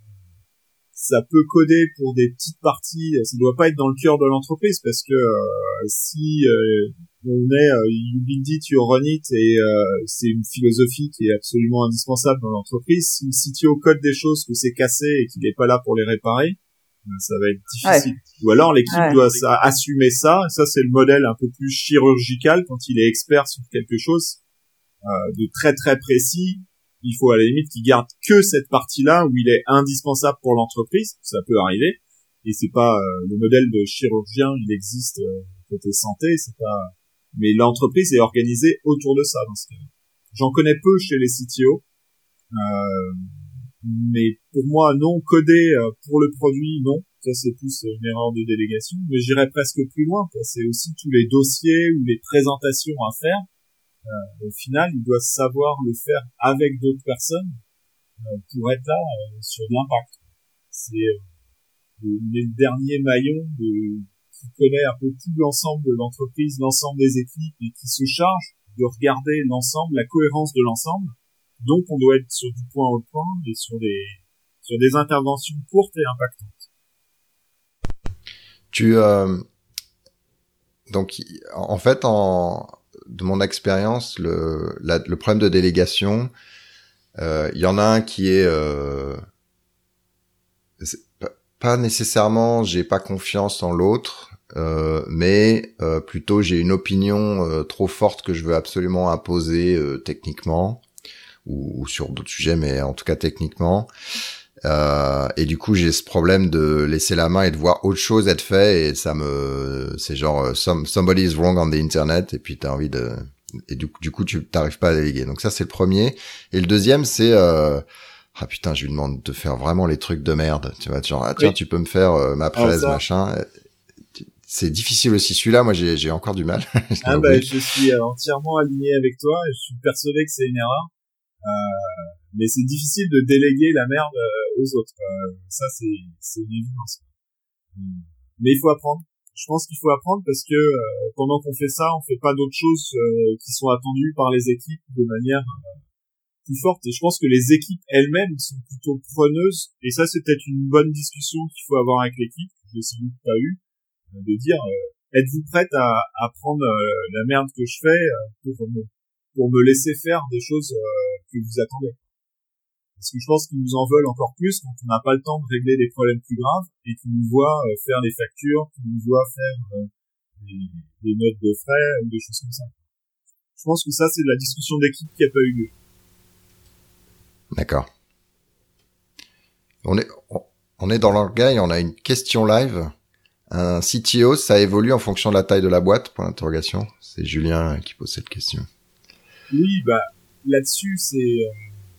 ça peut coder pour des petites parties, ça doit pas être dans le cœur de l'entreprise parce que euh, si euh, on est euh, you build it, you run it et euh, c'est une philosophie qui est absolument indispensable dans l'entreprise. Si le C T O code des choses que c'est cassé et qu'il n'est pas là pour les réparer, ça va être difficile. Ouais. Ou alors l'équipe ouais. doit ça, assumer ça. Ça c'est le modèle un peu plus chirurgical quand il est expert sur quelque chose euh, de très très précis. Il faut à la limite qu'il garde que cette partie-là où il est indispensable pour l'entreprise, ça peut arriver. Et c'est pas euh, le modèle de chirurgien, il existe euh, côté santé, c'est pas. Mais l'entreprise est organisée autour de ça dans ce cas-là. J'en connais peu chez les C T O, euh, mais pour moi non, coder euh, pour le produit non, ça c'est plus une erreur de délégation. Mais j'irais presque plus loin, quoi. C'est aussi tous les dossiers ou les présentations à faire. Euh, au final, il doit savoir le faire avec d'autres personnes euh, pour être là euh, sur de l'impact. C'est euh, le, le dernier maillon de, qui connaît un peu tout l'ensemble de l'entreprise, l'ensemble des équipes et qui se charge de regarder l'ensemble, la cohérence de l'ensemble. Donc, on doit être sur du point au point et sur des sur des interventions courtes et impactantes. Tu euh, donc en fait en de mon expérience, le, la, le problème de délégation, il euh, y en a un qui est, euh, pas, pas nécessairement j'ai pas confiance en l'autre, euh, mais euh, plutôt j'ai une opinion euh, trop forte que je veux absolument imposer euh, techniquement ou, ou sur d'autres sujets, mais en tout cas techniquement. Euh, et du coup j'ai ce problème de laisser la main et de voir autre chose être fait, et ça me c'est genre some, somebody is wrong on the internet, et puis t'as envie de et du coup du coup tu t'arrives pas à déléguer. Donc ça c'est le premier. Et le deuxième c'est euh, ah putain je lui demande de faire vraiment les trucs de merde, tu vois, genre ah, tiens oui. tu peux me faire euh, ma presse, ah, machin. C'est difficile aussi celui-là, moi j'ai j'ai encore du mal. Ah bah je suis entièrement aligné avec toi, je suis persuadé que c'est une erreur. Euh, mais c'est difficile de déléguer la merde euh, aux autres. Euh, ça, c'est, c'est une évidence. Mais il faut apprendre. Je pense qu'il faut apprendre parce que euh, pendant qu'on fait ça, on fait pas d'autres choses euh, qui sont attendues par les équipes de manière euh, plus forte. Et je pense que les équipes elles-mêmes sont plutôt preneuses. Et ça, c'est peut-être une bonne discussion qu'il faut avoir avec l'équipe. Je l'ai sans doute pas eu. Euh, de dire, euh, êtes-vous prête à, à prendre euh, la merde que je fais euh, pour me pour me laisser faire des choses euh, que vous attendez. Parce que je pense qu'ils nous en veulent encore plus quand on n'a pas le temps de régler des problèmes plus graves et qu'ils nous voient euh, faire les factures, qu'ils nous voient faire euh, des, des notes de frais ou des choses comme ça. Je pense que ça, c'est de la discussion d'équipe qui a pas eu lieu. D'accord. On est, on est dans l'orgueil, on a une question live. Un C T O, ça évolue en fonction de la taille de la boîte, pour l'interrogation. C'est Julien qui pose cette question. Oui, bah là-dessus, c'est euh,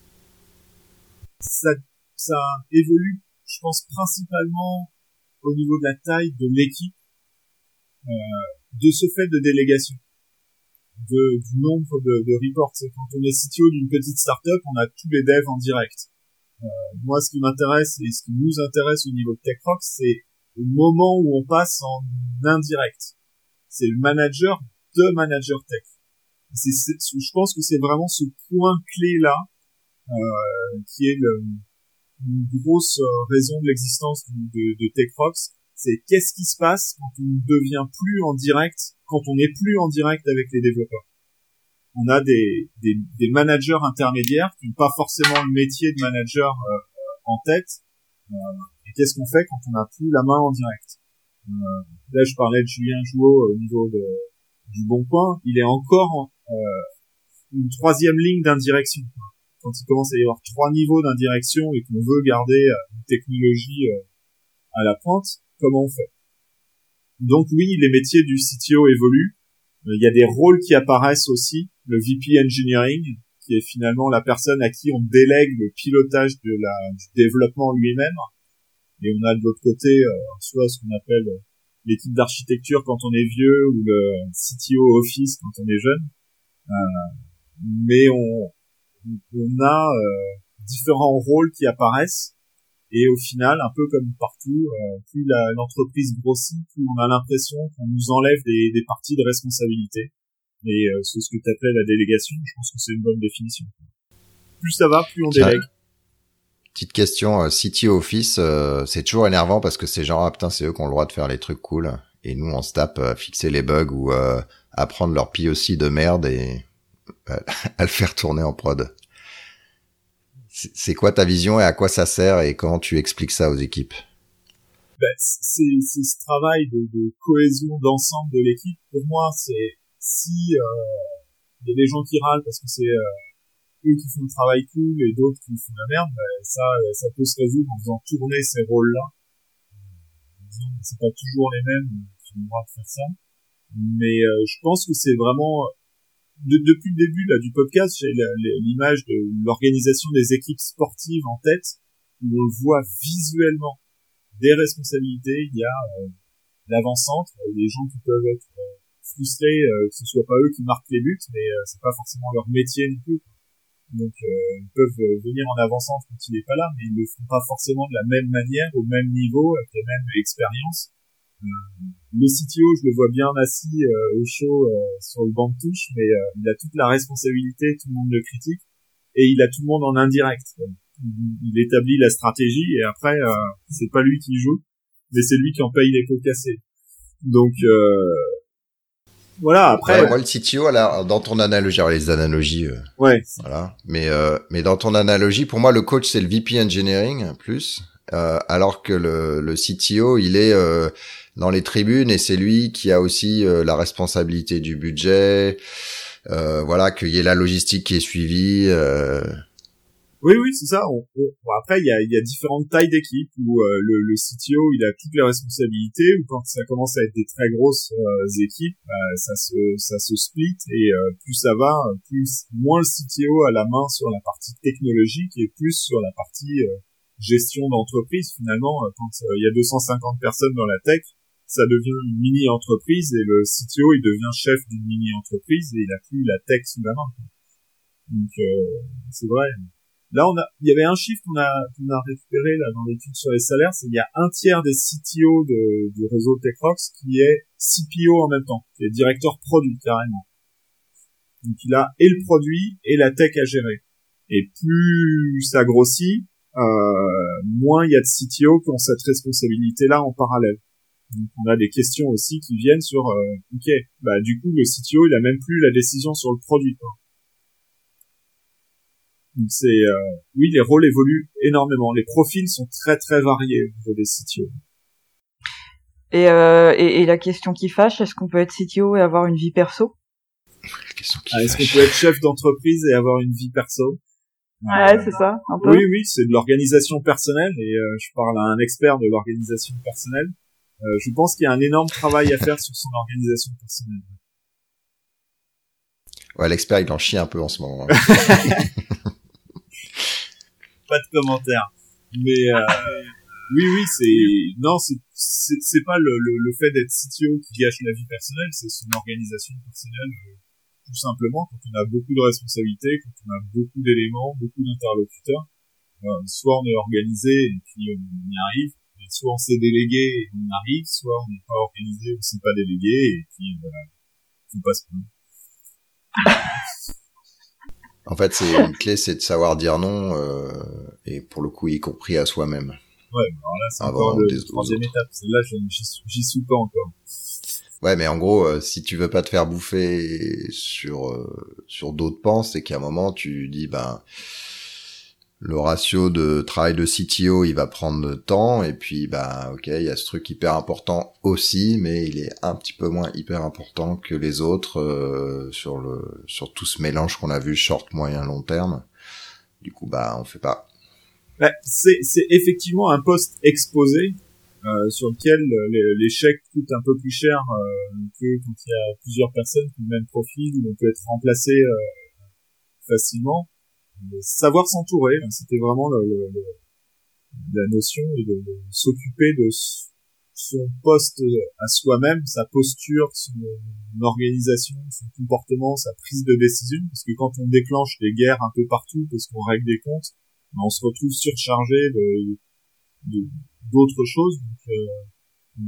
ça, ça évolue, je pense principalement au niveau de la taille de l'équipe, euh, de ce fait de délégation. de, du nombre de, de reports. C'est quand on est C T O d'une petite startup, on a tous les devs en direct. Euh, moi, ce qui m'intéresse et ce qui nous intéresse au niveau de TechRox, c'est le moment où on passe en indirect. C'est le manager de manager tech. C'est, c'est, je pense que c'est vraiment ce point clé là euh, qui est le, une grosse raison de l'existence de, de, de TechRox. C'est qu'est-ce qui se passe quand on ne devient plus en direct, quand on n'est plus en direct avec les développeurs. On a des, des, des managers intermédiaires qui n'ont pas forcément le métier de manager euh, en tête. Euh, et qu'est-ce qu'on fait quand on n'a plus la main en direct? euh, Là, je parlais de Julien Jouot au niveau de, du Bon Coin. Il est encore en, euh, une troisième ligne d'indirection. Quand il commence à y avoir trois niveaux d'indirection et qu'on veut garder une technologie euh, à la pointe, comment on fait? Donc oui, les métiers du C T O évoluent. Il y a des rôles qui apparaissent aussi. Le V P Engineering, qui est finalement la personne à qui on délègue le pilotage de la, du développement lui-même. Et on a de l'autre côté, euh, soit ce qu'on appelle l'équipe d'architecture quand on est vieux, ou le C T O Office quand on est jeune. Euh, mais on, on a euh, différents rôles qui apparaissent. Et au final, un peu comme partout, euh, plus la, l'entreprise grossit, plus on a l'impression qu'on nous enlève des, des parties de responsabilité. Et euh, c'est ce que tu appelais la délégation. Je pense que c'est une bonne définition. Plus ça va, plus on Tiens, délègue. Petite question, euh, C T O Office, euh, c'est toujours énervant parce que c'est genre, ah putain, c'est eux qui ont le droit de faire les trucs cool. Et nous, on se tape à fixer les bugs ou euh, à prendre leur P O C de merde et euh, à le faire tourner en prod. C'est quoi ta vision et à quoi ça sert et comment tu expliques ça aux équipes? Ben, c'est, c'est ce travail de, de cohésion d'ensemble de l'équipe. Pour moi, c'est si il euh, y a des gens qui râlent parce que c'est euh, eux qui font le travail cool et d'autres qui font la merde, ben, ça, ça peut se résoudre en faisant tourner ces rôles-là. En disant que c'est pas toujours les mêmes qui ont le droit de faire ça. Mais euh, je pense que c'est vraiment De, depuis le début là du podcast, j'ai la, la, l'image de l'organisation des équipes sportives en tête, où on le voit visuellement des responsabilités. Il y a euh, l'avant-centre, des gens qui peuvent être euh, frustrés euh, que ce soit pas eux qui marquent les buts, mais euh, c'est pas forcément leur métier non plus. Donc euh, ils peuvent euh, venir en avant-centre quand il est pas là, mais ils le font pas forcément de la même manière, au même niveau, avec les mêmes expériences. Euh, le C T O, je le vois bien assis euh, au chaud euh, sur le banc de touche, mais euh, il a toute la responsabilité, tout le monde le critique, et il a tout le monde en indirect. Il, il établit la stratégie, et après, euh, c'est pas lui qui joue, mais c'est lui qui en paye les pots cassés. Donc, euh, voilà, après... Ouais, moi, le C T O, alors, dans ton analogie, alors les analogies... Euh, ouais. Voilà, mais, euh, mais dans ton analogie, pour moi, le coach, c'est le V P Engineering, plus, euh, alors que le, le C T O, il est... Euh, dans les tribunes et c'est lui qui a aussi euh, la responsabilité du budget, euh, voilà, qu'il y ait la logistique qui est suivie. Euh... Oui, oui, c'est ça. On, on, bon, après, il y a, il y a différentes tailles d'équipe où euh, le, le C T O, il a toutes les responsabilités, ou quand ça commence à être des très grosses euh, équipes, euh, ça se ça se split et euh, plus ça va, plus moins le C T O a la main sur la partie technologique et plus sur la partie euh, gestion d'entreprise. Finalement, quand euh, il y a deux cent cinquante personnes dans la tech, ça devient une mini-entreprise et le C T O, il devient chef d'une mini-entreprise et il a plus la tech sous la main. Donc, euh, c'est vrai. Là, on a, il y avait un chiffre qu'on a, qu'on a récupéré, là, dans l'étude sur les salaires, c'est qu'il y a un tiers des C T O de, du réseau TechRox qui est C P O en même temps, qui est directeur produit, carrément. Donc, il a et le produit et la tech à gérer. Et plus ça grossit, euh, moins il y a de C T O qui ont cette responsabilité-là en parallèle. Donc on a des questions aussi qui viennent sur euh, ok, bah du coup le C T O il a même plus la décision sur le produit, quoi. Donc c'est euh, oui, les rôles évoluent énormément, les profils sont très très variés au niveau des C T O. Et, euh, et, et la question qui fâche, est-ce qu'on peut être C T O et avoir une vie perso? La question qui ah, est-ce fâche. qu'on peut être chef d'entreprise et avoir une vie perso? Ouais, euh, c'est ça, un peu. Oui, oui, c'est de l'organisation personnelle et euh, je parle à un expert de l'organisation personnelle. Euh, je pense qu'il y a un énorme travail à faire sur son organisation personnelle. Ouais, l'expert, il en chie un peu en ce moment. Pas de commentaires. Mais euh, oui, oui, c'est non, c'est c'est, c'est pas le, le le fait d'être C T O qui gâche la vie personnelle, c'est son organisation personnelle tout simplement, quand on a beaucoup de responsabilités, quand on a beaucoup d'éléments, beaucoup d'interlocuteurs, euh, soit on est organisé et puis on y arrive, et soit on s'est délégué et on y arrive, soit on n'est pas organisé, on s'est pas délégué et puis voilà, tout passe bien. En fait, c'est une clé, c'est de savoir dire non, euh, et pour le coup, y compris à soi-même. Ouais, alors là, c'est encore le troisième étape. Celle-là, j'y, j'y suis pas encore. Ouais, mais en gros, euh, si tu veux pas te faire bouffer sur euh, sur d'autres pans, c'est qu'à un moment, tu dis, ben, le ratio de travail de C T O, il va prendre le temps, et puis, bah, ok, il y a ce truc hyper important aussi, mais il est un petit peu moins hyper important que les autres euh, sur le sur tout ce mélange qu'on a vu short, moyen, long terme. Du coup, bah, on fait pas. Bah, c'est c'est effectivement un poste exposé euh, sur lequel l'échec coûte un peu plus cher euh, que quand il y a plusieurs personnes qui ont le même profil, où on peut être remplacé euh, facilement. Savoir s'entourer, c'était vraiment le, le, le, la notion et de, de s'occuper de son poste à soi-même, sa posture, son organisation, son comportement, sa prise de décision, parce que quand on déclenche des guerres un peu partout, parce qu'on règle des comptes, on se retrouve surchargé de, de d'autres choses. Donc, euh,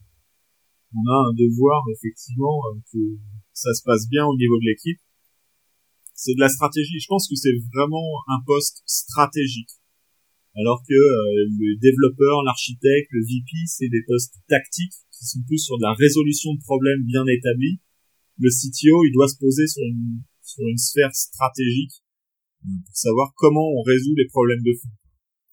on a un devoir effectivement que ça se passe bien au niveau de l'équipe. C'est de la stratégie. Je pense que c'est vraiment un poste stratégique. Alors que euh, le développeur, l'architecte, le V P, c'est des postes tactiques qui sont plus sur de la résolution de problèmes bien établis. Le C T O, il doit se poser sur une, sur une sphère stratégique pour savoir comment on résout les problèmes de fond.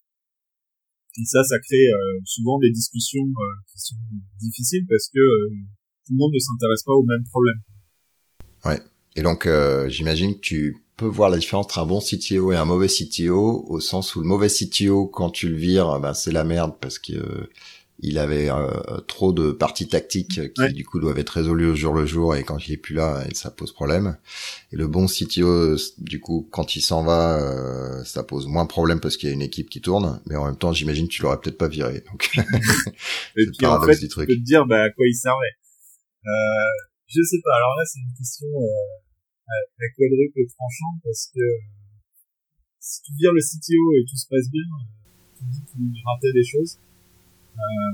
Et ça, ça crée euh, souvent des discussions euh, qui sont difficiles parce que euh, tout le monde ne s'intéresse pas aux mêmes problèmes. Ouais. Et donc, euh, j'imagine que tu peux voir la différence entre un bon C T O et un mauvais C T O, au sens où le mauvais C T O, quand tu le vires, ben, c'est la merde parce que euh, il avait euh, trop de parties tactiques qui, ouais. du coup, doivent être résolues au jour le jour, et quand il est plus là, ça pose problème. Et le bon C T O, du coup, quand il s'en va, euh, ça pose moins de problème parce qu'il y a une équipe qui tourne, mais en même temps, j'imagine que tu l'aurais peut-être pas viré. Donc, et puis, en fait, tu peux te dire, bah, à quoi il servait. Euh, je sais pas. Alors là, c'est une question euh, à, à quadruple tranchant, parce que si tu vires le C T O et tout se passe bien, tu te dis qu'il ratait des choses. Euh,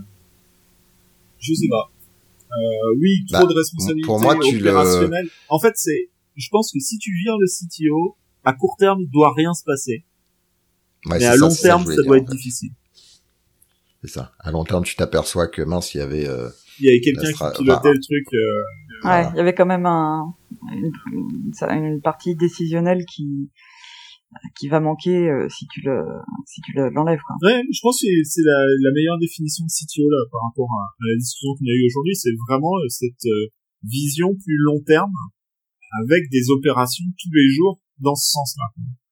je sais pas. Euh, oui, trop bah, de responsabilités pour moi, tu opérationnelles. Le... En fait, c'est, je pense que si tu vires le C T O, à court terme, il doit rien se passer. Ouais, mais à ça, long terme, ça, ça doit dire, être en fait. difficile. C'est ça. À long terme, tu t'aperçois que mince, il y avait. Euh, il y avait quelqu'un stra... qui pilotait bah, le truc. Euh, ouais, voilà. Il y avait quand même un, une, une, une partie décisionnelle qui. qui va manquer euh, si tu le si tu le, l'enlèves quoi. Ouais, je pense que c'est la, la meilleure définition de C T O là par rapport à, à la discussion qu'on a eue aujourd'hui, c'est vraiment euh, cette euh, vision plus long terme avec des opérations tous les jours dans ce sens-là.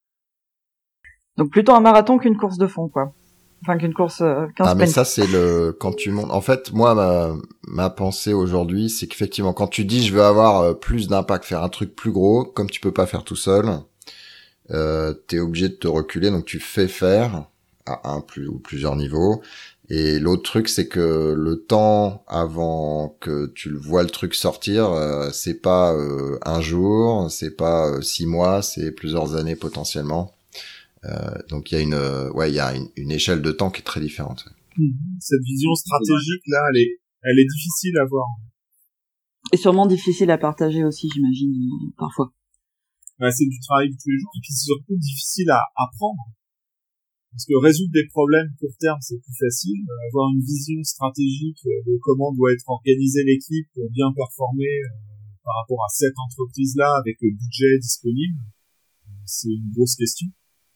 Donc plutôt un marathon qu'une course de fond quoi. Enfin qu'une course euh, qu'un Ah sprint. mais ça c'est le quand tu montes. En fait, moi ma ma pensée aujourd'hui, c'est qu'effectivement quand tu dis je veux avoir plus d'impact, faire un truc plus gros, comme tu peux pas faire tout seul. Euh, t'es obligé de te reculer, donc tu fais faire à un plus ou plusieurs niveaux. Et l'autre truc, c'est que le temps avant que tu le vois le truc sortir, euh, c'est pas euh, un jour, c'est pas euh, six mois, c'est plusieurs années potentiellement. Euh, donc il y a une, euh, ouais, il y a une, une échelle de temps qui est très différente. Ouais. Cette vision stratégique là, elle est, elle est difficile à voir. Et sûrement difficile à partager aussi, j'imagine, parfois. Bah, c'est du travail de tous les jours, et puis c'est surtout difficile à apprendre. Parce que résoudre des problèmes court terme, c'est plus facile. Euh, avoir une vision stratégique de comment doit être organisée l'équipe pour bien performer euh, par rapport à cette entreprise-là avec le budget disponible, euh, c'est une grosse question.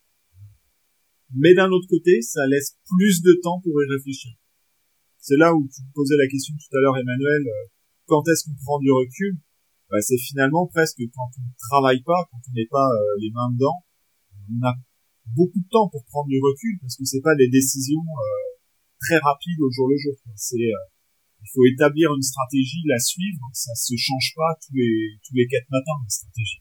Mais d'un autre côté, ça laisse plus de temps pour y réfléchir. C'est là où tu posais la question tout à l'heure, Emmanuel, euh, quand est-ce qu'on prend du recul? Bah, c'est finalement presque quand on ne travaille pas, quand on n'est pas euh, les mains dedans, on a beaucoup de temps pour prendre du recul parce que c'est pas des décisions euh, très rapides au jour le jour. C'est, euh, il faut établir une stratégie, la suivre. Ça se change pas tous les tous les quatre matins une stratégie.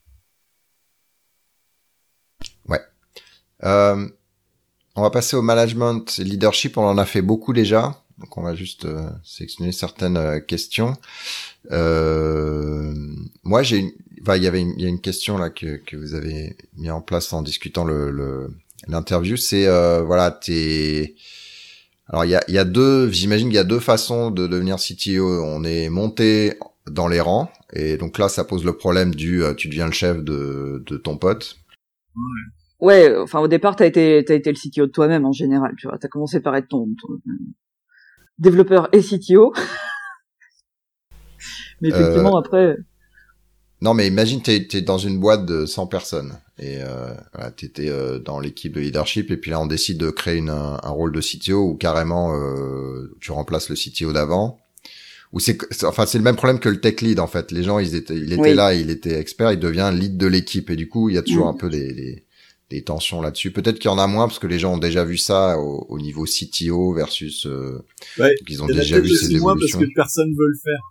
Ouais. Euh, on va passer au management et leadership. On en a fait beaucoup déjà. Donc on va juste euh, sélectionner certaines euh, questions. Euh, moi j'ai une... bah, il y avait une, il y a une question là que, que vous avez mis en place en discutant le, le l'interview. C'est euh, voilà, t'es. Alors il y a, il y a deux. J'imagine qu'il y a deux façons de devenir C T O. On est monté dans les rangs et donc là, ça pose le problème du euh, tu deviens le chef de de ton pote. Ouais, enfin au départ t'as été t'as été le C T O de toi-même en général, tu vois. T'as commencé par être ton, ton développeur et C T O. Mais effectivement Euh, après. Non, mais imagine t'es t'es dans une boîte de cent personnes et euh, voilà, t'étais euh, dans l'équipe de leadership et puis là on décide de créer une, un, un rôle de C T O ou carrément euh, tu remplaces le C T O d'avant. Ou c'est enfin c'est le même problème que le tech lead en fait. Les gens ils étaient il était Oui. là, il était expert, il devient lead de l'équipe et du coup il y a toujours Mm. un peu des, des des tensions là-dessus. Peut-être qu'il y en a moins parce que les gens ont déjà vu ça au, au niveau C T O versus euh, Ouais. donc ils ont Il y en a déjà peut-être vu ces aussi moins parce évolutions. que personne veut le faire.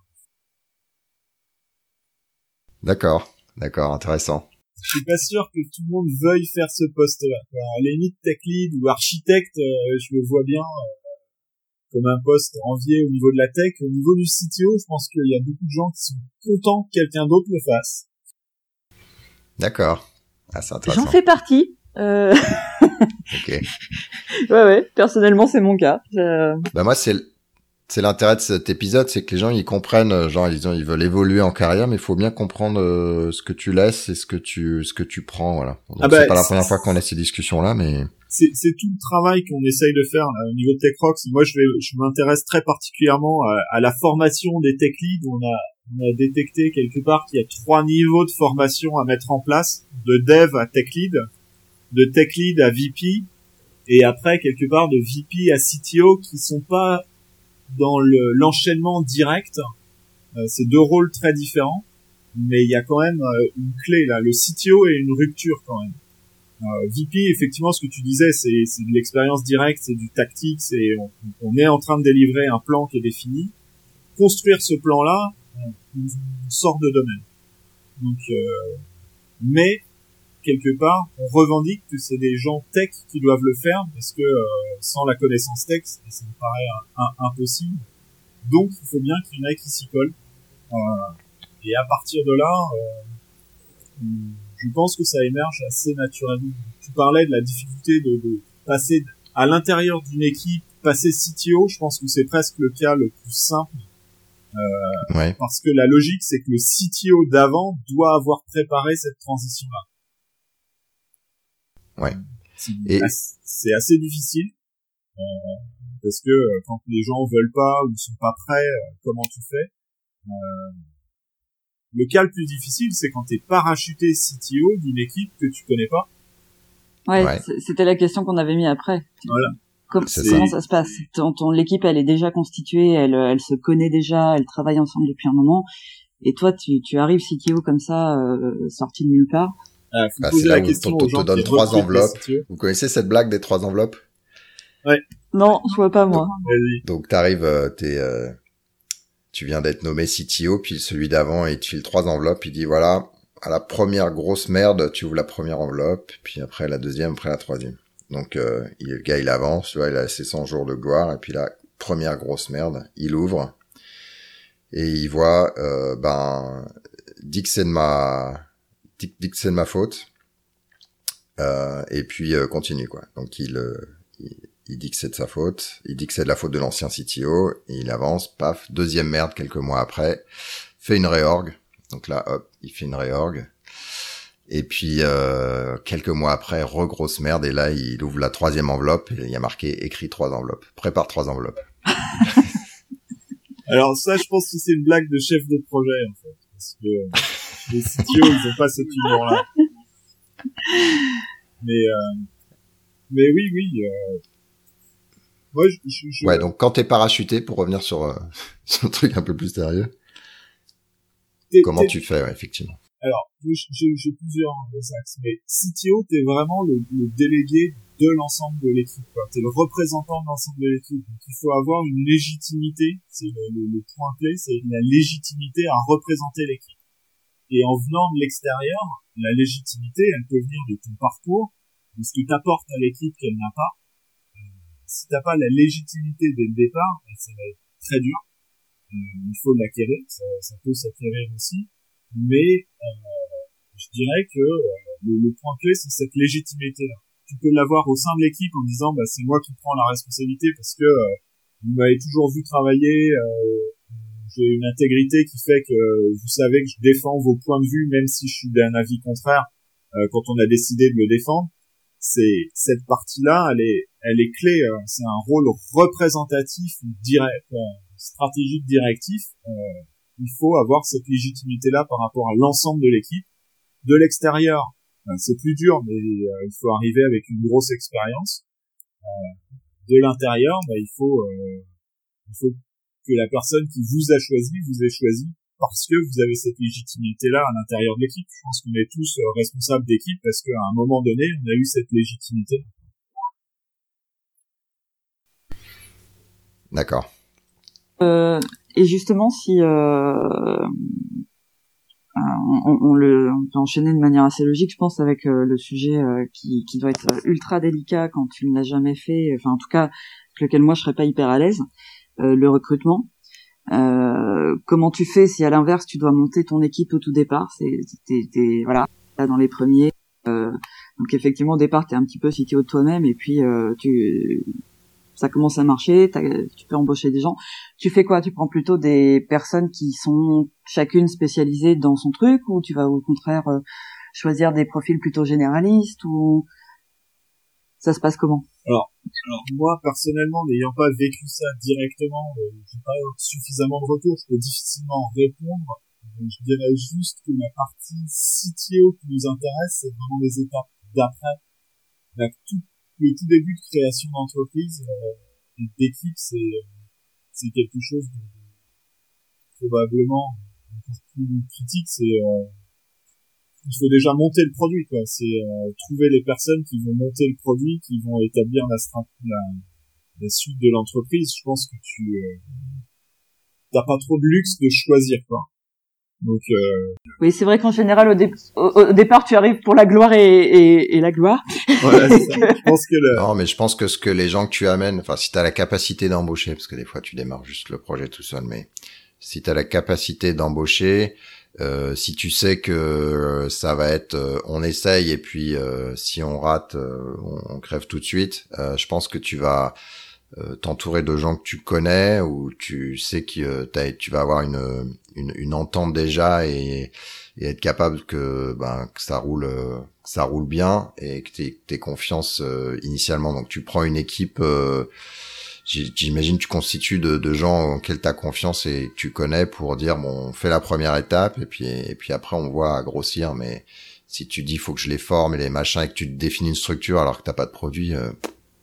D'accord, d'accord, intéressant. Je suis pas sûr que tout le monde veuille faire ce poste-là. quoi. À la limite, tech lead ou architecte, euh, je le vois bien euh, comme un poste envié au niveau de la tech. Au niveau du C T O, je pense qu'il y a beaucoup de gens qui sont contents que quelqu'un d'autre le fasse. D'accord. Ah, c'est intéressant. J'en fais partie. Euh... Ok. ouais ouais, personnellement c'est mon cas. Euh... Bah moi c'est c'est l'intérêt de cet épisode, c'est que les gens ils comprennent, euh, genre ils ont, ils veulent évoluer en carrière, mais il faut bien comprendre euh, ce que tu laisses et ce que tu ce que tu prends, voilà. Donc Ah bah, c'est pas la c'est- première fois qu'on a ces discussions là, mais C'est, c'est tout le travail qu'on essaye de faire là, au niveau de TechRox. Moi, je, vais, je m'intéresse très particulièrement à, à la formation des tech leads. On a, on a détecté quelque part qu'il y a trois niveaux de formation à mettre en place, de dev à tech lead, de tech lead à V P, et après quelque part de V P à C T O qui sont pas dans le, l'enchaînement direct. Euh, c'est deux rôles très différents, mais il y a quand même euh, une clé là. Le C T O est une rupture quand même. Euh, V P, effectivement, ce que tu disais, c'est, c'est de l'expérience directe, c'est du tactique, c'est on, on est en train de délivrer un plan qui est défini. Construire ce plan-là, on, on sort de domaine. Donc, euh, mais quelque part, on revendique que c'est des gens tech qui doivent le faire parce que euh, sans la connaissance tech, ça, ça me paraît un, un, impossible. Donc, il faut bien qu'il y en ait qui s'y collent. Euh, et à partir de là, euh, je pense que ça émerge assez naturellement. Tu parlais de la difficulté de, de passer à l'intérieur d'une équipe, passer C T O, je pense que c'est presque le cas le plus simple. Euh, ouais. Parce que la logique, c'est que le C T O d'avant doit avoir préparé cette transition-là. Ouais. C'est, Et assez, c'est assez difficile. Euh, parce que euh, quand les gens veulent pas ou sont pas prêts, euh, comment tu fais euh, Le cas le plus difficile, c'est quand t'es parachuté C T O d'une équipe que tu connais pas. Ouais, Ouais. c'était la question qu'on avait mis après. Voilà. Comme, C'est comment ça. ça se passe ton, ton, l'équipe, elle est déjà constituée, elle, elle se connaît déjà, elle travaille ensemble depuis un moment. Et toi, tu, tu arrives C T O comme ça, euh, sorti de nulle part. Ah, faut bah, poser c'est là la où question on aux te, gens te donne qui trois recrutent les enveloppes. C T O. Vous connaissez cette blague des trois enveloppes? Non, je vois pas moi. Vas-y. Donc t'arrives, euh, t'es, euh, tu viens d'être nommé C T O, puis celui d'avant il te file trois enveloppes, il dit voilà, à la première grosse merde, tu ouvres la première enveloppe, puis après la deuxième, après la troisième. Donc euh, il, le gars il avance, tu vois, il a ses cent jours de gloire, et puis la première grosse merde, il ouvre et il voit, euh, ben, dit que c'est de ma, dit, dit que c'est de ma faute, euh, et puis euh, continue quoi. Donc il, euh, il Il dit que c'est de sa faute, il dit que c'est de la faute de l'ancien C T O, et il avance, paf, deuxième merde quelques mois après, fait une réorg, donc là, hop, il fait une réorg, et puis euh, quelques mois après, re-grosse merde, et là, il ouvre la troisième enveloppe, et il y a marqué, écrit trois enveloppes, prépare trois enveloppes. Alors ça, je pense que c'est une blague de chef de projet, en fait, parce que les C T O, ils ont pas cet humour-là. Mais, euh, mais oui, oui, euh, moi, je, je, je... Ouais, donc quand t'es parachuté, pour revenir sur, euh, sur un truc un peu plus sérieux, t'es, comment t'es... tu fais, ouais, effectivement. Alors, j'ai, j'ai plusieurs axes, mais C T O, t'es vraiment le, le délégué de l'ensemble de l'équipe, quoi. T'es le représentant de l'ensemble de l'équipe. Donc, il faut avoir une légitimité, c'est le, le, le point clé, c'est la légitimité à représenter l'équipe. Et en venant de l'extérieur, la légitimité, elle peut venir de ton parcours, de ce que t'apportes à l'équipe qu'elle n'a pas. Si t'as pas la légitimité dès le départ, ça va être très dur. Euh, il faut l'acquérir, ça, ça peut s'acquérir aussi. Mais euh, je dirais que euh, le, le point clé, c'est cette légitimité-là. Tu peux l'avoir au sein de l'équipe en disant, bah, c'est moi qui prends la responsabilité parce que euh, vous m'avez toujours vu travailler, euh, j'ai une intégrité qui fait que vous savez que je défends vos points de vue, même si je suis d'un avis contraire euh, quand on a décidé de le défendre. C'est cette partie-là, elle est, elle est clé. Euh, c'est un rôle représentatif, direct, euh, stratégique, directif. Euh, il faut avoir cette légitimité-là par rapport à l'ensemble de l'équipe. De l'extérieur, euh, c'est plus dur, mais euh, il faut arriver avec une grosse expérience. Euh, de l'intérieur, bah, il faut, euh, il faut que la personne qui vous a choisi vous ait choisi parce que vous avez cette légitimité-là à l'intérieur de l'équipe. Je pense qu'on est tous euh, responsables d'équipe parce qu'à un moment donné, on a eu cette légitimité. D'accord. Euh, et justement, si euh, on, on, le, on peut enchaîner de manière assez logique, je pense, avec euh, le sujet euh, qui, qui doit être ultra délicat quand tu ne l'as jamais fait, enfin en tout cas, avec lequel moi je serais pas hyper à l'aise, euh, le recrutement. Euh, comment tu fais si à l'inverse tu dois monter ton équipe au tout départ, c'est t'es, t'es voilà là dans les premiers, euh, donc effectivement au départ t'es un petit peu C T O de toi-même et puis euh, tu ça commence à marcher, tu peux embaucher des gens. Tu fais quoi? Tu prends plutôt des personnes qui sont chacune spécialisée dans son truc ou tu vas au contraire euh, choisir des profils plutôt généralistes ou ça se passe comment? Alors, alors moi personnellement, n'ayant pas vécu ça directement, euh, j'ai pas suffisamment de retours, je peux difficilement répondre. Donc, je dirais juste que la partie C T O qui nous intéresse, c'est vraiment les étapes d'après. La tout, le tout début de création d'entreprise euh, et d'équipe, c'est c'est quelque chose de, de probablement encore plus critique. C'est euh, il faut déjà monter le produit, quoi. C'est euh, trouver les personnes qui vont monter le produit, qui vont établir la, la, la suite de l'entreprise. Je pense que tu euh, t'as pas trop de luxe de choisir, quoi. Donc euh... oui, c'est vrai qu'en général au, dé- au, au départ tu arrives pour la gloire et, et, et la gloire. Voilà, c'est ça. Je pense que le... Non, mais je pense que ce que les gens que tu amènes, enfin si t'as la capacité d'embaucher, parce que des fois tu démarres juste le projet tout seul, mais si t'as la capacité d'embaucher, euh, si tu sais que ça va être, euh, on essaye et puis euh, si on rate, euh, on, on crève tout de suite. Euh, je pense que tu vas euh, t'entourer de gens que tu connais ou tu sais que euh, t'as, tu vas avoir une, une, une entente déjà et, et être capable que ben que ça roule, euh, que ça roule bien et que t'aies, t'aies confiance euh, initialement. Donc tu prends une équipe. Euh, J'imagine tu constitues de, de gens en qui t'as confiance et que tu connais pour dire bon on fait la première étape et puis et puis après on voit grossir. Mais si tu dis faut que je les forme et les machins et que tu te définis une structure alors que t'as pas de produit. Euh...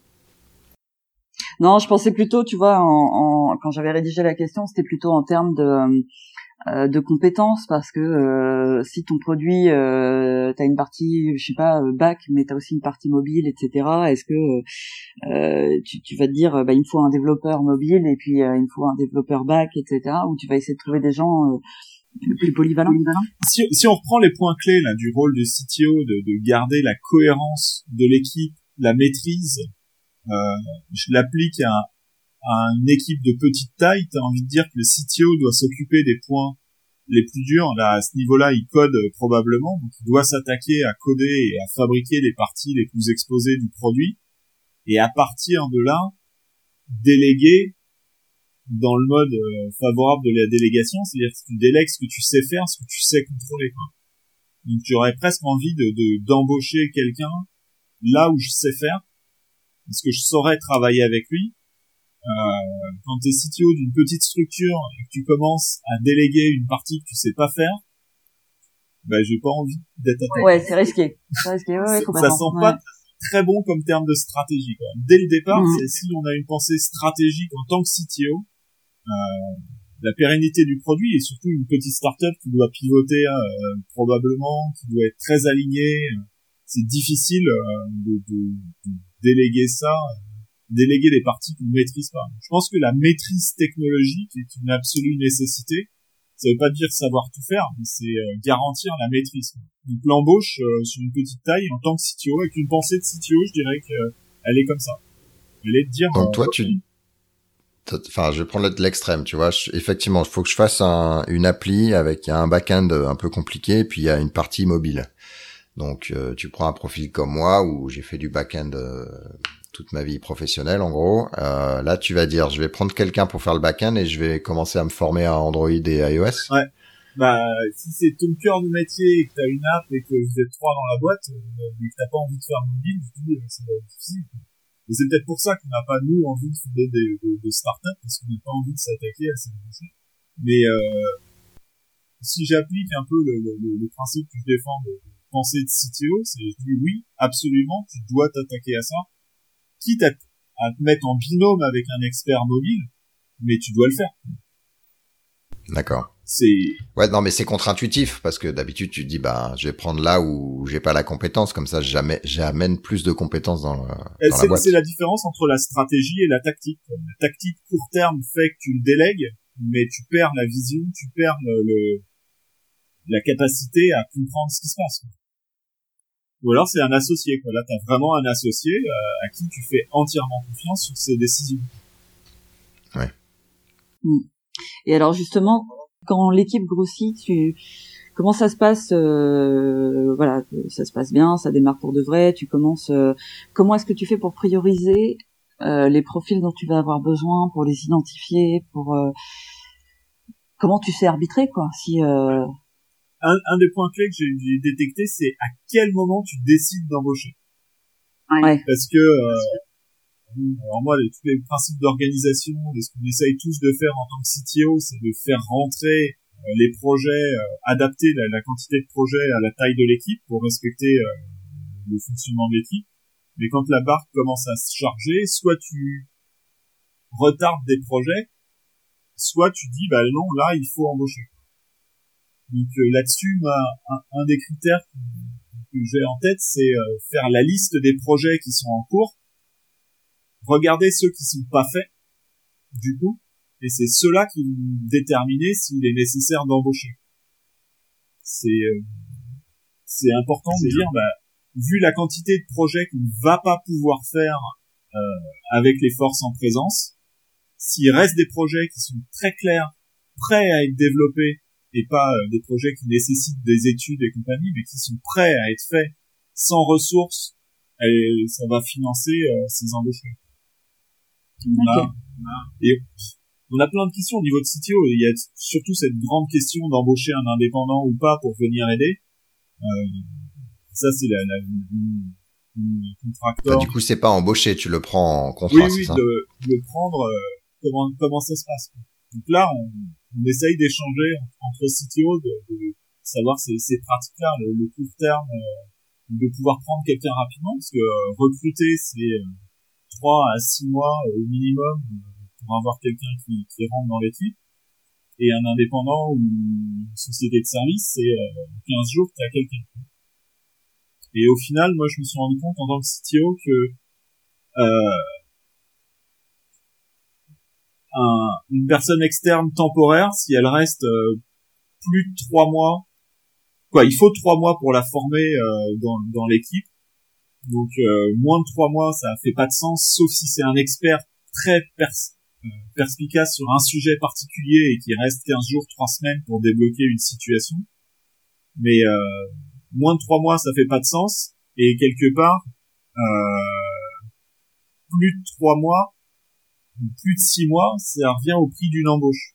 Non, je pensais plutôt, tu vois, en, en quand j'avais rédigé la question, c'était plutôt en termes de euh, de compétences parce que euh, si ton produit euh, t'as une partie je sais pas back mais t'as aussi une partie mobile etc, est-ce que euh, tu, tu vas te dire bah il me faut un développeur mobile et puis euh, il me faut un développeur back etc, ou tu vas essayer de trouver des gens euh, plus polyvalents. Si, si on reprend les points clés là du rôle de C T O, de, de garder la cohérence de l'équipe, la maîtrise, euh, je l'applique à à une équipe de petite taille, t'as envie de dire que le C T O doit s'occuper des points les plus durs. Là, à ce niveau-là, il code euh, probablement, donc il doit s'attaquer à coder et à fabriquer les parties les plus exposées du produit. Et à partir de là, déléguer dans le mode euh, favorable de la délégation, c'est-à-dire que tu délègues ce que tu sais faire, ce que tu sais contrôler, quoi. Donc tu aurais presque envie de, de d'embaucher quelqu'un là où je sais faire, parce que je saurais travailler avec lui. Euh, quand t'es C T O d'une petite structure et que tu commences à déléguer une partie que tu sais pas faire, bah j'ai pas envie d'être attaqué. Ouais, c'est risqué. C'est risqué, ouais, ouais, ça sent ouais. pas très bon comme terme de stratégie, quoi. Dès le départ, mmh. c'est si on a une pensée stratégique en tant que C T O, euh, la pérennité du produit et surtout une petite start-up qui doit pivoter euh, probablement, qui doit être très alignée, c'est difficile euh, de, de, de déléguer ça. Déléguer les parties qu'on ne maîtrise pas. Je pense que la maîtrise technologique est une absolue nécessité. Ça veut pas dire savoir tout faire, mais c'est euh, garantir la maîtrise. Donc l'embauche euh, sur une petite taille en tant que C T O, avec une pensée de C T O, je dirais qu'elle euh, est comme ça. Elle est de dire... Donc euh, toi, tu... enfin, je vais prendre l'extrême, tu vois. Je, effectivement, il faut que je fasse un, une appli avec un back-end un peu compliqué, et puis il y a une partie mobile. Donc, euh, tu prends un profil comme moi où j'ai fait du back-end euh, toute ma vie professionnelle, en gros. Euh, là, tu vas dire, je vais prendre quelqu'un pour faire le back-end et je vais commencer à me former à Android et iOS. Ouais. Bah, si c'est ton cœur de métier et que t'as une app et que vous êtes trois dans la boîte, euh, mais que t'as pas envie de faire mobile, je dis, euh, ça va être difficile. Et c'est peut-être pour ça qu'on n'a pas, nous, envie de fonder des, des, des startups, parce qu'on n'a pas envie de s'attaquer à ces métiers. Mais, euh, si j'applique un peu le, le, le principe que je défends de penser de C T O, c'est, je dis oui, absolument, tu dois t'attaquer à ça. Quitte à, à te mettre en binôme avec un expert mobile, mais tu dois le faire. D'accord. C'est... Ouais, non, mais c'est contre-intuitif parce que d'habitude tu te dis bah je vais prendre là où j'ai pas la compétence, comme ça jamais j'amène plus de compétences dans, le, dans c'est, la boîte. C'est la différence entre la stratégie et la tactique. La tactique court terme fait que tu le délègues, mais tu perds la vision, tu perds le, le la capacité à comprendre ce qui se passe. Ou alors c'est un associé, quoi. Là t'as vraiment un associé euh, à qui tu fais entièrement confiance sur ses décisions. Ouais. Et alors justement, quand l'équipe grossit, tu comment ça se passe euh, voilà, ça se passe bien, ça démarre pour de vrai, tu commences euh, comment est-ce que tu fais pour prioriser euh, les profils dont tu vas avoir besoin, pour les identifier, pour euh, comment tu sais arbitrer quoi, si euh... un, un des points clés que j'ai, j'ai détecté, c'est à quel moment tu décides d'embaucher. Ouais. Parce que euh, alors moi, les, tous les principes d'organisation, de ce qu'on essaye tous de faire en tant que C T O, c'est de faire rentrer euh, les projets, euh, adapter la, la quantité de projets à la taille de l'équipe pour respecter euh, le fonctionnement de l'équipe. Mais quand la barque commence à se charger, soit tu retardes des projets, soit tu dis, bah non, là, il faut embaucher. Donc euh, là-dessus, moi, un, un des critères que, que j'ai en tête, c'est euh, faire la liste des projets qui sont en cours, regarder ceux qui sont pas faits, du coup, et c'est ceux-là qui vont déterminer s'il est nécessaire d'embaucher. C'est euh, c'est important de dire, bah, vu la quantité de projets qu'on ne va pas pouvoir faire euh, avec les forces en présence, s'il reste des projets qui sont très clairs, prêts à être développés, et pas euh, des projets qui nécessitent des études et compagnie, mais qui sont prêts à être faits sans ressources, et ça va financer euh, ces embauches. On a, on a, et on a plein de questions au niveau de C T O. Il y a surtout cette grande question d'embaucher un indépendant ou pas pour venir aider. Euh, ça, c'est la, la, la, la contracteur. Enfin, du coup, c'est pas embauché, tu le prends en contrat, oui, c'est oui, ça? de, de prendre euh, comment comment ça se passe. Donc là, on, on essaye d'échanger entre C T O, de, de savoir ces, ces pratiques-là, le, le court terme, euh, de pouvoir prendre quelqu'un rapidement, parce que euh, recruter, c'est euh, trois à six mois euh, au minimum euh, pour avoir quelqu'un qui, qui rentre dans l'équipe. Et un indépendant ou une société de service, c'est euh, quinze jours que tu as quelqu'un. Et au final, moi, je me suis rendu compte en tant que C T O que euh, un, une personne externe temporaire, si elle reste euh, plus de trois mois, quoi, il faut trois mois pour la former euh, dans, dans l'équipe. Donc euh, moins de trois mois, ça fait pas de sens, sauf si c'est un expert très pers- euh, perspicace sur un sujet particulier et qui reste quinze jours, trois semaines pour débloquer une situation. Mais euh, moins de trois mois, ça fait pas de sens. Et quelque part, euh, plus de trois mois, plus de six mois, ça revient au prix d'une embauche.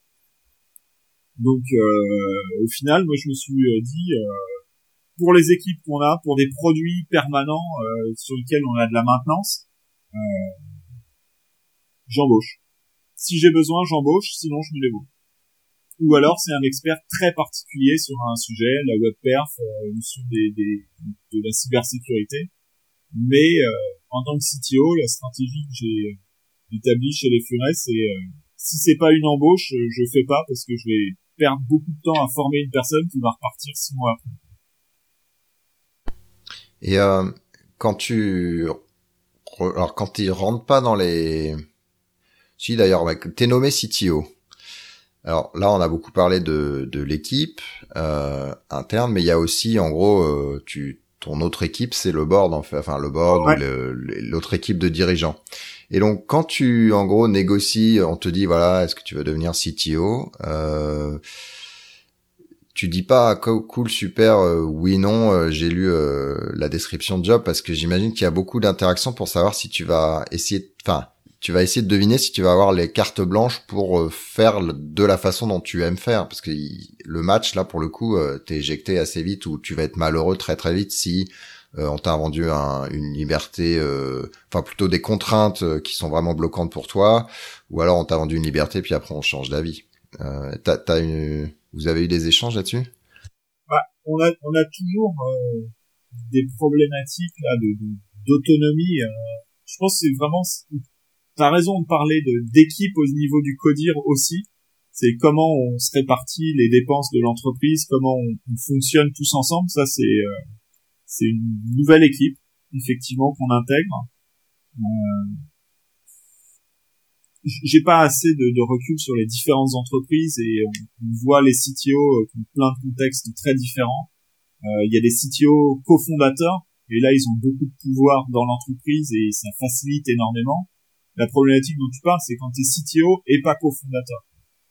Donc euh, au final, moi je me suis dit, euh, pour les équipes qu'on a, pour des produits permanents euh, sur lesquels on a de la maintenance, euh, j'embauche. Si j'ai besoin, j'embauche, sinon je me débrouille. Ou alors c'est un expert très particulier sur un sujet, la web perf, euh, sur des, des, de la cybersécurité. Mais euh, en tant que C T O, la stratégie que j'ai établie chez les Furets, c'est euh, si c'est pas une embauche, je fais pas parce que je vais perdre beaucoup de temps à former une personne qui va repartir six mois après. Et euh, quand tu alors quand tu rentres pas dans les si d'ailleurs ouais, t'es nommé C T O. Alors là, on a beaucoup parlé de, de l'équipe euh, interne, mais il y a aussi, en gros, euh, tu, ton autre équipe, c'est le board, en fait, enfin le board ouais. ou le, l'autre équipe de dirigeants. Et donc, quand tu, en gros, négocies, on te dit, voilà, est-ce que tu veux devenir C T O, euh, tu dis pas, cool, super, euh, oui, non, euh, j'ai lu euh, la description de job, parce que j'imagine qu'il y a beaucoup d'interactions pour savoir si tu vas essayer, enfin, tu vas essayer de deviner si tu vas avoir les cartes blanches pour euh, faire de la façon dont tu aimes faire, parce que il, le match, là, pour le coup, euh, t'es éjecté assez vite, ou tu vas être malheureux très très vite si euh, on t'a vendu un, une liberté, euh, enfin plutôt des contraintes euh, qui sont vraiment bloquantes pour toi, ou alors on t'a vendu une liberté puis après on change d'avis. Euh, t'as, t'as une, vous avez eu des échanges là-dessus? Bah, on a, on a toujours euh, des problématiques là de, de d'autonomie. Euh, je pense que c'est vraiment, t'as raison de parler de d'équipe au niveau du codir aussi. C'est comment on se répartit les dépenses de l'entreprise, comment on, on fonctionne tous ensemble. Ça, c'est euh, c'est une nouvelle équipe, effectivement, qu'on intègre. Euh, j'ai pas assez de, de recul sur les différentes entreprises et on, on voit les C T O qui ont plein de contextes très différents. Euh, il y a des C T O cofondateurs et là, ils ont beaucoup de pouvoir dans l'entreprise et ça facilite énormément. La problématique dont tu parles, c'est quand t'es C T O et pas cofondateur.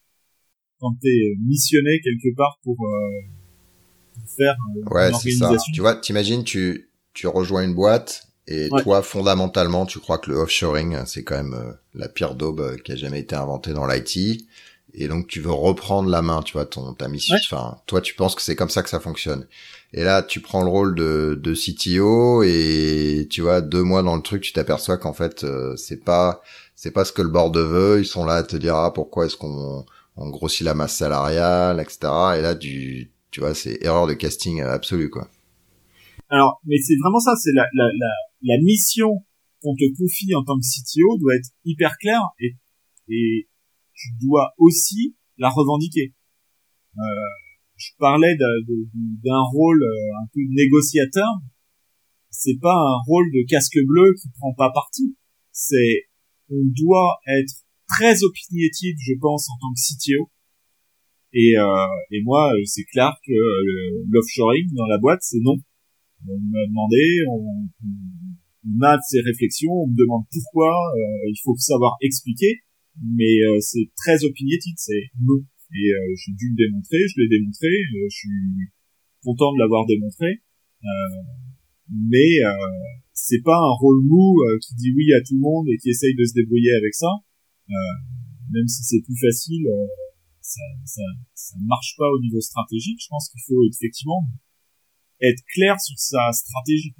Quand t'es missionné quelque part pour... Euh, faire euh, ouais, une c'est ça. organisation. Tu vois, t'imagines, tu, tu rejoins une boîte et ouais. Toi, fondamentalement, tu crois que le offshoring, c'est quand même euh, la pire daube qui a jamais été inventée dans l'I T. Et donc, tu veux reprendre la main, tu vois, ton, ta mission. Ouais. Enfin, toi, tu penses que c'est comme ça que ça fonctionne. Et là, tu prends le rôle de, de C T O et tu vois, deux mois dans le truc, tu t'aperçois qu'en fait, euh, c'est pas, c'est pas ce que le board veut. Ils sont là à te dire, ah, pourquoi est-ce qu'on, on grossit la masse salariale, et cetera. Et là, du, tu vois, c'est erreur de casting absolue, quoi. Alors, mais c'est vraiment ça, c'est la, la, la, la mission qu'on te confie en tant que C T O doit être hyper claire et, et tu dois aussi la revendiquer. Euh, je parlais de, de, d'un rôle un peu négociateur. C'est pas un rôle de casque bleu qui prend pas parti. C'est, on doit être très opinionative, je pense, en tant que C T O. Et, euh, et moi, c'est clair que euh, l'offshoring dans la boîte, c'est non. On m'a demandé, on, on a ces réflexions, on me demande pourquoi, euh, il faut savoir expliquer, mais euh, c'est très opinionative, c'est non. Et euh, j'ai dû le démontrer, je l'ai démontré, euh, je suis content de l'avoir démontré, euh, mais euh, c'est pas un rôle mou euh, qui dit oui à tout le monde et qui essaye de se débrouiller avec ça, euh, même si c'est plus facile. Euh, Ça, ça, ça ne marche pas au niveau stratégique. Je pense qu'il faut effectivement être clair sur sa stratégie.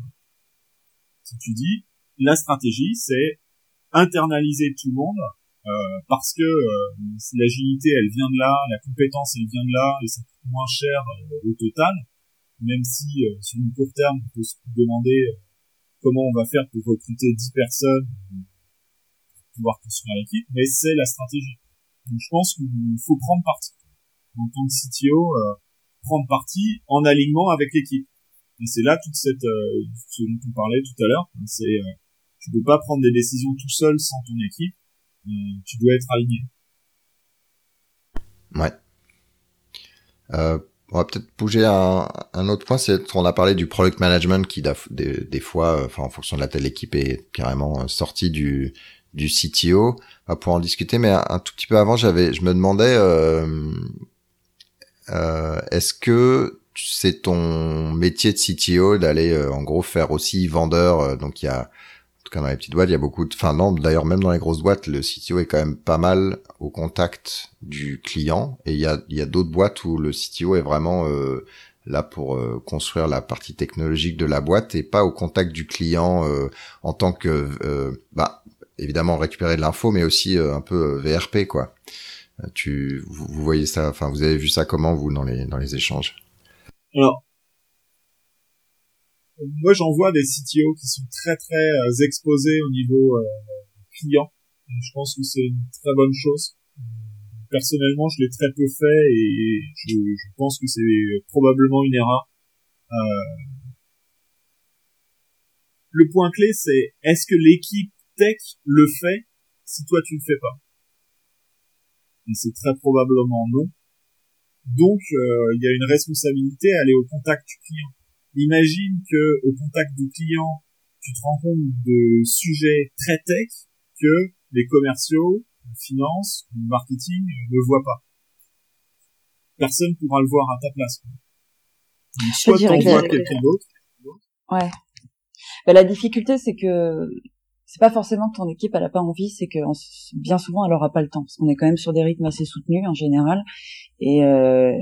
Si tu dis, la stratégie, c'est internaliser tout le monde, euh, parce que euh, l'agilité, elle vient de là, la compétence, elle vient de là, et ça coûte moins cher euh, au total, même si euh, sur une court terme, on peut se demander euh, comment on va faire pour recruter dix personnes, euh, pour pouvoir construire l'équipe, mais c'est la stratégie. Donc je pense qu'il faut prendre parti. En tant que C T O, euh, prendre parti en alignement avec l'équipe. Et c'est là toute cette, euh, ce dont on parlait tout à l'heure, c'est, euh, tu peux pas prendre des décisions tout seul sans ton équipe, euh, tu dois être aligné. Ouais. Euh, on va peut-être bouger à un, un autre point, c'est qu'on a parlé du product management qui des, des fois, enfin en fonction de la telle équipe, est carrément sorti du du C T O. On va pouvoir en discuter, mais un, un tout petit peu avant, j'avais, je me demandais, euh, euh, est-ce que c'est ton métier de C T O d'aller euh, en gros faire aussi vendeur, euh, donc il y a, en tout cas dans les petites boîtes, il y a beaucoup de, enfin non, d'ailleurs même dans les grosses boîtes, le C T O est quand même pas mal au contact du client, et il y a, il y a d'autres boîtes où le C T O est vraiment euh, là pour euh, construire la partie technologique de la boîte et pas au contact du client euh, en tant que, euh, bah évidemment récupérer de l'info, mais aussi euh, un peu V R P, quoi. Tu, vous, vous voyez ça, enfin vous avez vu ça comment vous dans les dans les échanges? Alors, moi j'en vois des C T O qui sont très très euh, exposés au niveau euh, client. Et je pense que c'est une très bonne chose. Personnellement, je l'ai très peu fait et je, je pense que c'est probablement une erreur. Euh, le point clé, c'est est-ce que l'équipe tech le fait si toi tu le fais pas? Et c'est très probablement non. Donc, euh, il y a une responsabilité à aller au contact du client. Imagine que au contact du client, tu te rends compte de sujets très tech, que les commerciaux, la finance, le marketing ne voient pas. Personne pourra le voir à ta place. Donc, soit tu envoies quelqu'un d'autre. Ouais. Ben, la difficulté, c'est que c'est pas forcément que ton équipe elle a pas envie, c'est que bien souvent elle aura pas le temps, parce qu'on est quand même sur des rythmes assez soutenus en général, et euh,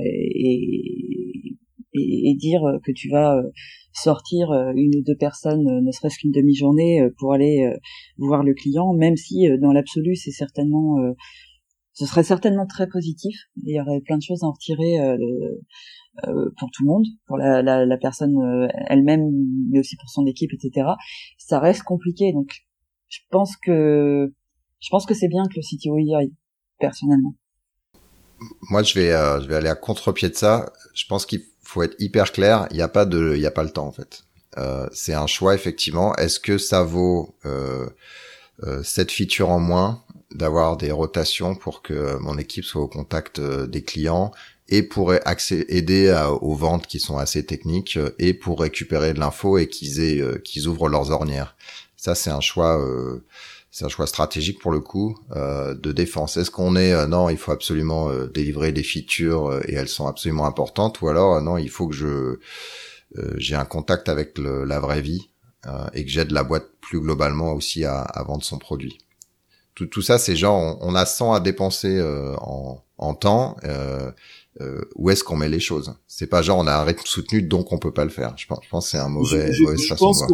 et, et, et dire que tu vas sortir une ou deux personnes, ne serait-ce qu'une demi-journée, pour aller voir le client, même si dans l'absolu c'est certainement, ce serait certainement très positif, il y aurait plein de choses à en retirer. Euh, pour tout le monde, pour la, la, la personne euh, elle-même, mais aussi pour son équipe, et cetera. Ça reste compliqué, donc je pense que je pense que c'est bien que le C T O y aille, personnellement. Moi, je vais euh, je vais aller à contre-pied de ça. Je pense qu'il faut être hyper clair. Il y a pas de il y a pas le temps en fait. Euh, c'est un choix effectivement. Est-ce que ça vaut euh, euh, cette feature en moins d'avoir des rotations pour que mon équipe soit au contact euh, des clients et pour accé- aider à, aux ventes qui sont assez techniques et pour récupérer de l'info et qu'ils aient, euh, qu'ils ouvrent leurs ornières. Ça, c'est un choix, euh, c'est un choix stratégique pour le coup, euh, de défense. Est-ce qu'on est, euh, non, il faut absolument euh, délivrer des features euh, et elles sont absolument importantes, ou alors, euh, non, il faut que je, euh, j'ai un contact avec le, la vraie vie euh, et que j'aide la boîte plus globalement aussi à, à vendre son produit. Tout, tout ça, c'est genre, on, on a cent à dépenser euh, en, en temps. Euh, Euh, où est-ce qu'on met les choses? C'est pas genre on a un rythme soutenu donc on peut pas le faire. Je pense, je pense que c'est un mauvais, je, mauvaise je façon de voir.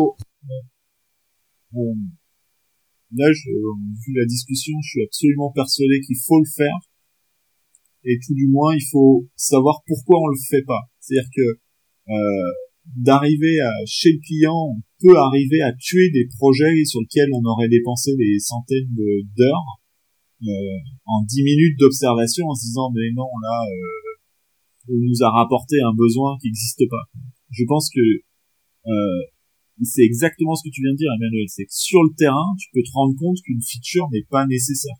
Bon, là, je, vu la discussion, je suis absolument persuadé qu'il faut le faire. Et tout du moins, il faut savoir pourquoi on le fait pas. C'est-à-dire que euh, d'arriver à, chez le client, on peut arriver à tuer des projets sur lesquels on aurait dépensé des centaines de, d'heures euh, en dix minutes d'observation en se disant mais non là euh, on nous a rapporté un besoin qui n'existe pas. Je pense que euh, c'est exactement ce que tu viens de dire, Emmanuel, c'est que sur le terrain tu peux te rendre compte qu'une feature n'est pas nécessaire.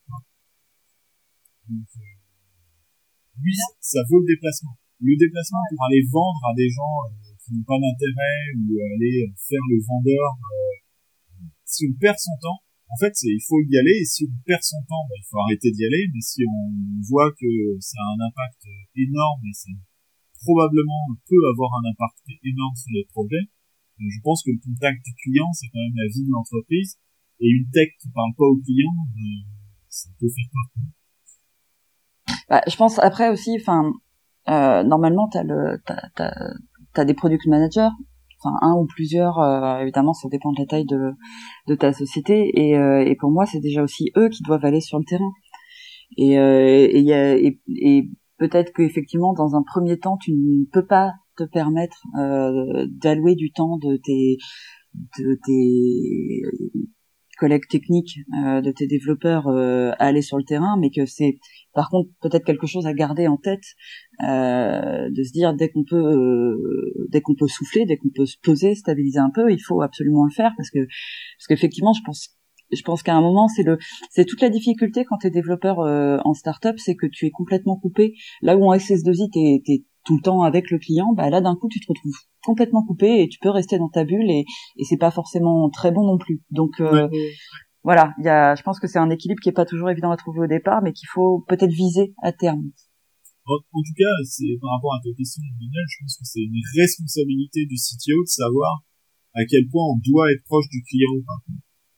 Donc, euh, oui, ça vaut le déplacement. Le déplacement pour aller vendre à des gens euh, qui n'ont pas d'intérêt ou aller faire le vendeur, euh, si on perd son temps, en fait, c'est, il faut y aller, et si on perd son temps, ben, il faut arrêter d'y aller, mais si on voit que ça a un impact énorme, et ça probablement peut avoir un impact énorme sur les projets, je pense que le contact du client, c'est quand même la vie de l'entreprise, et une tech qui parle pas au client, ben, ça peut faire peur. Bah, je pense après aussi, enfin, euh, normalement, t'as le, t'as, t'as, t'as des product managers, enfin un ou plusieurs, euh, évidemment, ça dépend de la taille de, de ta société, et, euh, et pour moi, c'est déjà aussi eux qui doivent aller sur le terrain. Et, euh, et, y a, et, et peut-être qu'effectivement, dans un premier temps, tu ne peux pas te permettre euh, d'allouer du temps de tes, de tes collègues techniques, euh, de tes développeurs euh, à aller sur le terrain, mais que c'est par contre peut-être quelque chose à garder en tête, euh, de se dire dès qu'on peut euh, dès qu'on peut souffler, dès qu'on peut se poser, stabiliser un peu, il faut absolument le faire, parce que parce qu'effectivement je pense je pense qu'à un moment c'est le c'est toute la difficulté quand t'es développeur euh, en start-up, c'est que tu es complètement coupé. Là où en S S deux I t'es t'es tout le temps avec le client, bah là d'un coup tu te retrouves complètement coupé et tu peux rester dans ta bulle, et, et c'est pas forcément très bon non plus. Donc euh, ouais. Voilà, il y a, je pense que c'est un équilibre qui est pas toujours évident à trouver au départ, mais qu'il faut peut-être viser à terme. En, en tout cas, c'est par rapport à ta question, Emmanuel, je pense que c'est une responsabilité du C T O de savoir à quel point on doit être proche du client ou pas.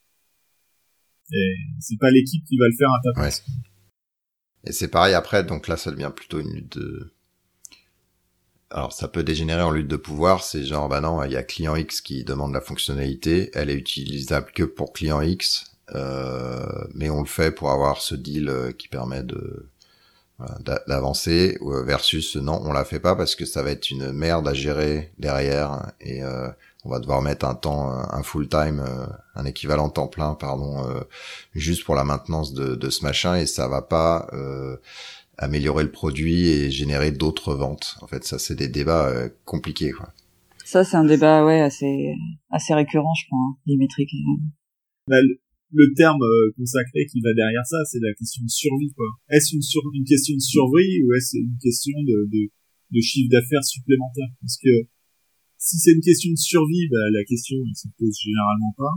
Et c'est pas l'équipe qui va le faire à ta place. Ouais. Et c'est pareil après, donc là ça devient plutôt une lutte de... Alors ça peut dégénérer en lutte de pouvoir, c'est genre bah non, il y a client X qui demande la fonctionnalité, elle est utilisable que pour client X, euh, mais on le fait pour avoir ce deal qui permet de voilà, d'avancer, versus non, on la fait pas parce que ça va être une merde à gérer derrière, et euh, on va devoir mettre un temps, un full time, un équivalent temps plein, pardon, euh, juste pour la maintenance de, de ce machin, et ça va pas euh, améliorer le produit et générer d'autres ventes. En fait, ça c'est des débats euh, compliqués, quoi. Ça c'est un débat ouais assez assez récurrent, je crois, hein, les métriques. Bah, le, le terme euh, consacré qui va derrière ça, c'est la question de survie, quoi. Est-ce une, sur, une question de survie ou est-ce une question de, de, de chiffre d'affaires supplémentaire? Parce que si c'est une question de survie, bah, la question elle se pose généralement pas.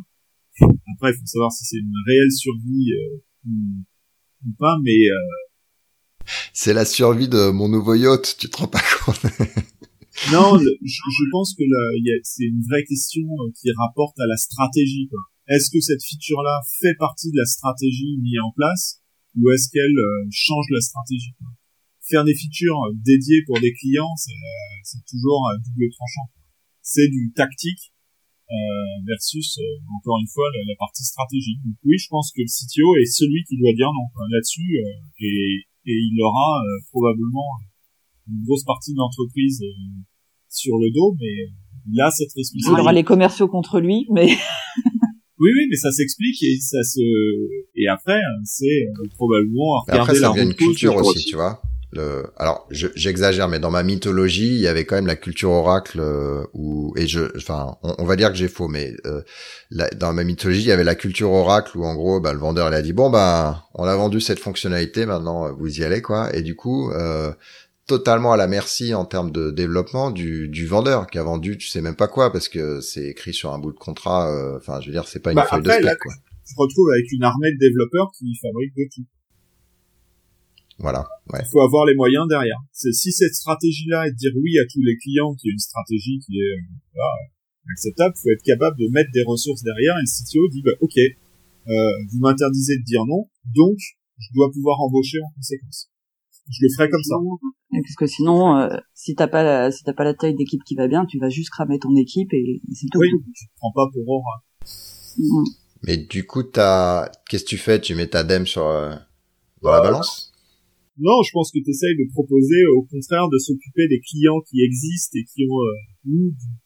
Après, il faut savoir si c'est une réelle survie euh, ou, ou pas, mais euh... c'est la survie de mon nouveau yacht, tu te rends pas compte? Non, le, je, je pense que là, y a, c'est une vraie question qui rapporte à la stratégie, quoi. Est-ce que cette feature-là fait partie de la stratégie mise en place, ou est-ce qu'elle euh, change la stratégie, quoi. Faire des features dédiées pour des clients, c'est, c'est toujours à double tranchant. C'est du tactique euh, versus, euh, encore une fois, la, la partie stratégique. Donc oui, je pense que le C T O est celui qui doit dire non là-dessus, euh, et, et il aura euh, probablement une grosse partie de l'entreprise euh, sur le dos, mais il a cette responsabilité. Il aura les commerciaux contre lui, mais... Oui, oui, mais ça s'explique et ça se, et après, c'est euh, probablement regarder après, ça la devient une culture aussi, aussi, tu vois. Le... Alors, je, j'exagère, mais dans ma mythologie, il y avait quand même la culture oracle euh, où et je, enfin, on, on va dire que j'ai faux, mais euh, la, dans ma mythologie, il y avait la culture oracle où en gros, bah, le vendeur il a dit bon bah, on a vendu cette fonctionnalité, maintenant vous y allez quoi, et du coup, euh, totalement à la merci en termes de développement du, du vendeur qui a vendu, tu sais même pas quoi parce que c'est écrit sur un bout de contrat. Enfin, euh, je veux dire, c'est pas une bah, feuille après, de spec là, quoi. Tu te retrouves avec une armée de développeurs qui fabriquent de tout. Voilà, ouais. Il faut avoir les moyens derrière. C'est, si cette stratégie-là est de dire oui à tous les clients, qui est une stratégie qui est euh, voilà, acceptable, il faut être capable de mettre des ressources derrière, et le C T O dit bah, ok, euh, vous m'interdisez de dire non, donc je dois pouvoir embaucher en conséquence. Je le ferai comme ça. Parce que sinon, euh, si t'as pas la, si t'as pas la taille d'équipe qui va bien, tu vas juste cramer ton équipe et, et c'est tout. Oui, tu te prends pas pour Aura. Mmh. Mais du coup, t'as, qu'est-ce que tu fais? Tu mets ta dème sur euh, dans la balance? Non, je pense que tu essayes de proposer, au contraire, de s'occuper des clients qui existent et qui ont euh,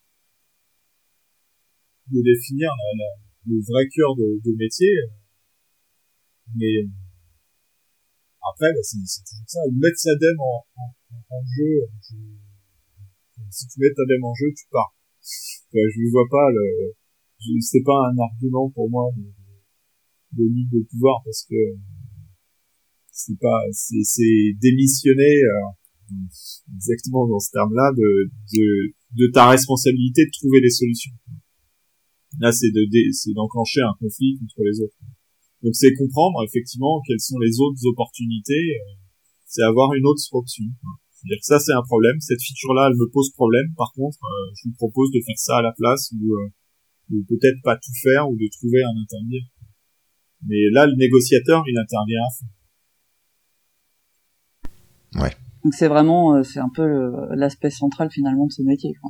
de définir la, la, le vrai cœur de, de métier. Mais après, bah, c'est, c'est toujours ça. Mettre sa dème en, en, en jeu, je, si tu mets ta dème en jeu, tu pars. Enfin, je ne vois pas le, je, c'est pas un argument pour moi de, de ligue de pouvoir parce que c'est pas, c'est, c'est démissionner euh, exactement dans ce terme-là de, de, de ta responsabilité de trouver des solutions. Là, c'est de, c'est d'enclencher un conflit contre les autres. Donc, c'est comprendre effectivement quelles sont les autres opportunités. Euh, c'est avoir une autre option. C'est-à-dire que ça, c'est un problème. Cette feature-là, elle me pose problème. Par contre, euh, je vous propose de faire ça à la place ou, euh, ou peut-être pas tout faire ou de trouver un intermédiaire. Mais là, le négociateur, il intervient à fond. Ouais. Donc c'est vraiment, euh, c'est un peu le, l'aspect central finalement de ce métier, quoi.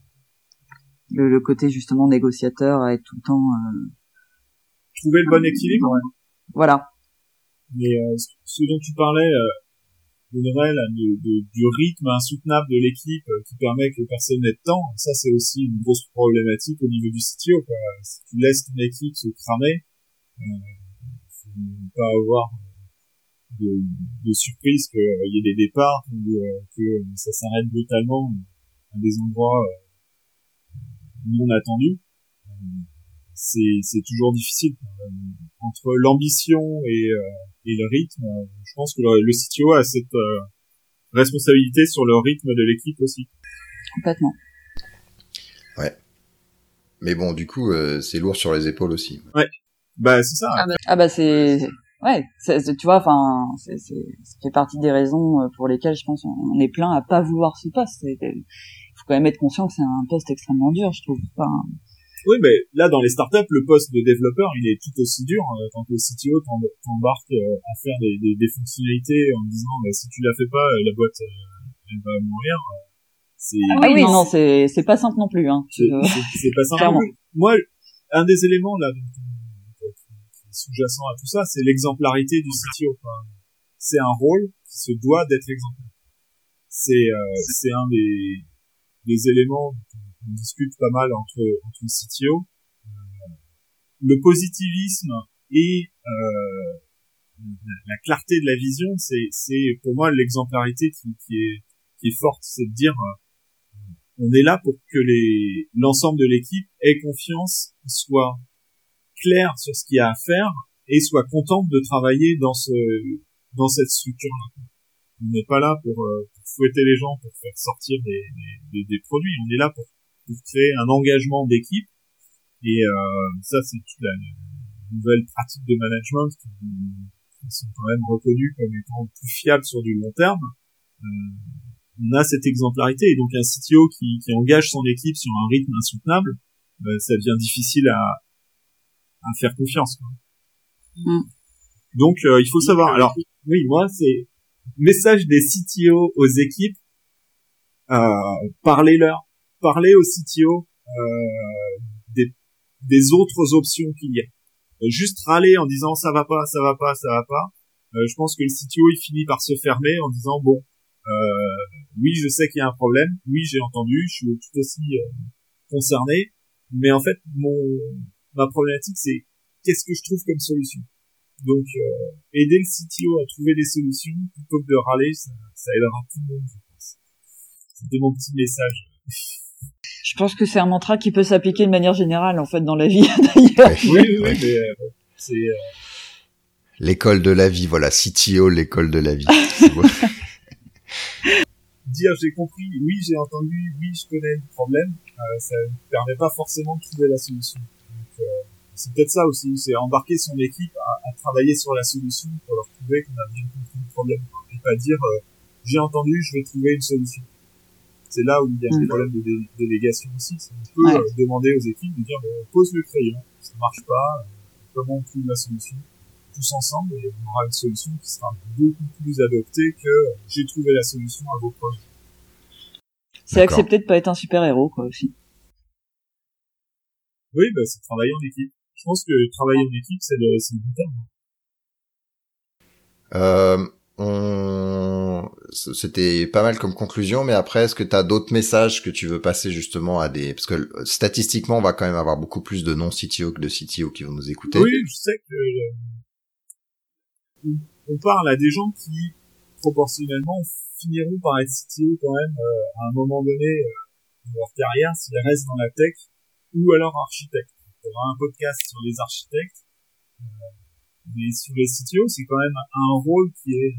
Le, le côté justement négociateur, à être tout le temps. Euh... Trouver le bon équilibre. Ouais. Voilà. Mais euh, ce dont tu parlais, euh, Audrey, là, de, de, du rythme insoutenable de l'équipe euh, qui permet que personne n'ait de temps, ça c'est aussi une grosse problématique au niveau du C T O, quoi. Si tu laisses ton équipe se cramer, euh, faut pas avoir de, de surprise qu'il euh, y ait des départs ou euh, que ça s'arrête brutalement à des endroits euh, non attendus. Euh, c'est, c'est toujours difficile. Euh, entre l'ambition et, euh, et le rythme, euh, je pense que le, le C T O a cette euh, responsabilité sur le rythme de l'équipe aussi. Complètement. Ouais. Mais bon, du coup, euh, c'est lourd sur les épaules aussi. Ouais. Bah, c'est ça. Ah bah, ah bah c'est... Ouais, c'est, c'est, tu vois, enfin, c'est, c'est, ça fait partie des raisons pour lesquelles je pense on est plein à pas vouloir ce poste. Il faut quand même être conscient que c'est un poste extrêmement dur, je trouve. Enfin... Oui, mais là, dans les startups, le poste de développeur, il est tout aussi dur euh, quand le C T O t'embarque euh, à faire des, des, des fonctionnalités en disant bah, si tu la fais pas, la boîte euh, elle va mourir. C'est... Ah oui, non, c'est, c'est pas simple non plus. Hein. C'est, c'est, c'est pas simple non plus. Moi, un des éléments là sous-jacent à tout ça, c'est l'exemplarité du C T O. Enfin, c'est un rôle qui se doit d'être exemplaire. C'est, euh, c'est un des, des éléments qu'on discute pas mal entre, entre C T O. Euh, le positivisme et euh, la, la clarté de la vision, c'est, c'est pour moi l'exemplarité qui, qui, est, qui est forte. C'est de dire, euh, on est là pour que les, l'ensemble de l'équipe ait confiance, soit clair sur ce qu'il y a à faire et soit contente de travailler dans ce dans cette structure-là. On n'est pas là pour, euh, pour fouetter les gens, pour faire sortir des, des, des, des produits. On est là pour, pour créer un engagement d'équipe Et euh, ça, c'est toute la, la nouvelle pratique de management qui, qui sont quand même reconnues comme étant plus fiables sur du long terme. Euh, on a cette exemplarité, et donc un C T O qui, qui engage son équipe sur un rythme insoutenable, euh, ça devient difficile à, à faire confiance, quoi. Mm. Donc euh, il faut savoir. Alors oui, moi c'est message des C T O aux équipes, euh, parlez-leur, parlez aux C T O euh, des, des autres options qu'il y a. Euh, juste râler en disant ça va pas, ça va pas, ça va pas. Euh, je pense que le C T O il finit par se fermer en disant bon, euh, oui je sais qu'il y a un problème, oui j'ai entendu, je suis tout aussi euh, concerné, mais en fait mon ma problématique c'est qu'est-ce que je trouve comme solution. Donc euh, aider le C T O à trouver des solutions plutôt que de râler, ça, ça aidera tout le monde, je pense. C'était mon petit message. Je pense que c'est un mantra qui peut s'appliquer de manière générale en fait dans la vie d'ailleurs. Oui, oui, oui, mais euh, c'est euh... l'école de la vie, voilà, C T O, l'école de la vie. C'est beau. Dire j'ai compris, oui j'ai entendu, oui je connais le problème, euh, ça ne permet pas forcément de trouver la solution. Donc, euh, c'est peut-être ça aussi, c'est embarquer son équipe à, à travailler sur la solution pour leur prouver qu'on a bien compris le problème, et pas dire euh, j'ai entendu, je vais trouver une solution. C'est là où il y a des problèmes de dé- délégation aussi. C'est on peut ouais. euh, demander aux équipes de dire bon, pose le crayon, ça marche pas, euh, comment on trouve la solution tous ensemble, et on aura une solution qui sera beaucoup plus adoptée que euh, j'ai trouvé la solution à vos projets. C'est D'accord. accepter de pas être un super héros quoi aussi. Oui, bah c'est travailler en équipe. Je pense que travailler en équipe c'est le c'est le bon terme. Euh, on... C'était pas mal comme conclusion, mais après, est-ce que tu as d'autres messages que tu veux passer justement à des... Parce que statistiquement, on va quand même avoir beaucoup plus de non-C T O que de C T O qui vont nous écouter. Oui, je sais que euh... on parle à des gens qui, proportionnellement, finiront par être C T O quand même euh, à un moment donné euh, de leur carrière s'ils restent dans la tech, ou alors architecte. Il y aura un podcast sur les architectes, euh, mais sur les C T O, c'est quand même un rôle qui est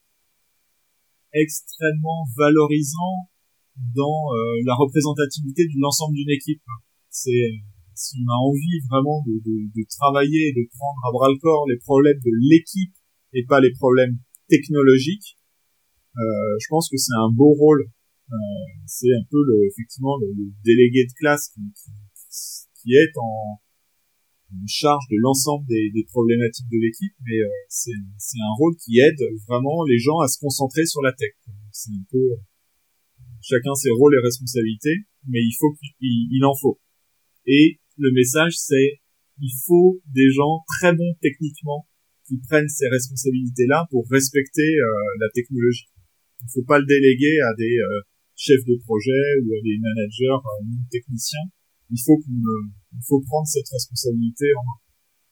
extrêmement valorisant dans euh, la représentativité de l'ensemble d'une équipe. C'est si on a envie vraiment de, de, de travailler et de prendre à bras le corps les problèmes de l'équipe et pas les problèmes technologiques, euh, je pense que c'est un beau rôle. Euh, c'est un peu le, effectivement le, le délégué de classe qui, qui, qui est en, en charge de l'ensemble des, des problématiques de l'équipe, mais euh, c'est, c'est un rôle qui aide vraiment les gens à se concentrer sur la tech. C'est un peu chacun ses rôles et responsabilités, mais il faut qu'il il en faut. Et le message c'est il faut des gens très bons techniquement qui prennent ces responsabilités-là pour respecter euh, la technologie. Il faut pas le déléguer à des euh, chefs de projet ou à des managers euh, non techniciens. Il faut qu'on, euh, il faut prendre cette responsabilité en main.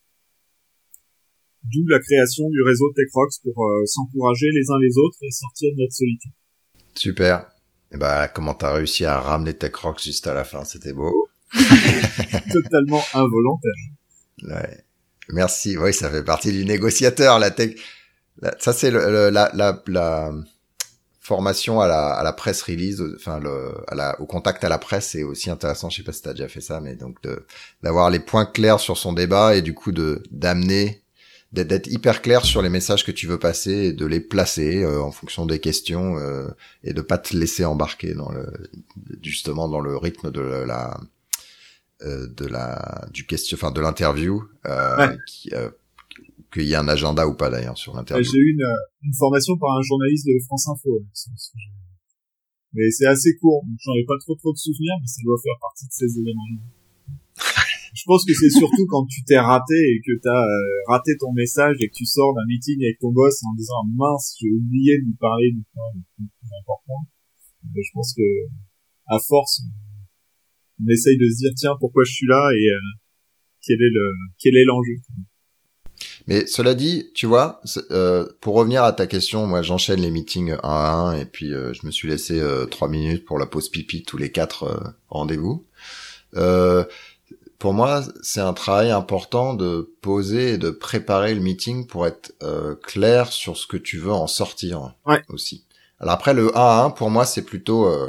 D'où la création du réseau TechRox pour euh, s'encourager les uns les autres et sortir de notre solitude. Super. Et ben, comment t'as réussi à ramener TechRox juste à la fin, c'était beau. Totalement involontaire. Ouais. Merci. Oui, ça fait partie du négociateur, la tech. La, ça, c'est le, le, la, la, la formation à la, à la press release, enfin, le, à la, au contact à la presse, c'est aussi intéressant. Je sais pas si t'as déjà fait ça, mais donc de, d'avoir les points clairs sur son débat et du coup de, d'amener, d'être, d'être hyper clair sur les messages que tu veux passer et de les placer euh, en fonction des questions euh, et de pas te laisser embarquer dans le, justement dans le rythme de la, de la du question enfin de l'interview euh, ouais. qui euh, qu'il y ait un agenda ou pas d'ailleurs sur l'interview. J'ai eu une une formation par un journaliste de France Info, mais c'est assez court, donc j'en ai pas trop trop de souvenirs, mais ça doit faire partie de ces éléments. Je pense que c'est surtout quand tu t'es raté et que t'as euh, raté ton message et que tu sors d'un meeting avec ton boss en disant mince, j'ai oublié de lui parler du point le plus important. Mais je pense que à force on essaye de se dire tiens pourquoi je suis là et euh, quel est le quel est l'enjeu. Mais cela dit, tu vois, euh, pour revenir à ta question, moi j'enchaîne les meetings un à un et puis euh, je me suis laissé euh, trois minutes pour la pause pipi tous les quatre euh, rendez-vous. Euh, pour moi, c'est un travail important de poser et de préparer le meeting pour être euh, clair sur ce que tu veux en sortir ouais. aussi. Alors après le un à un pour moi c'est plutôt euh,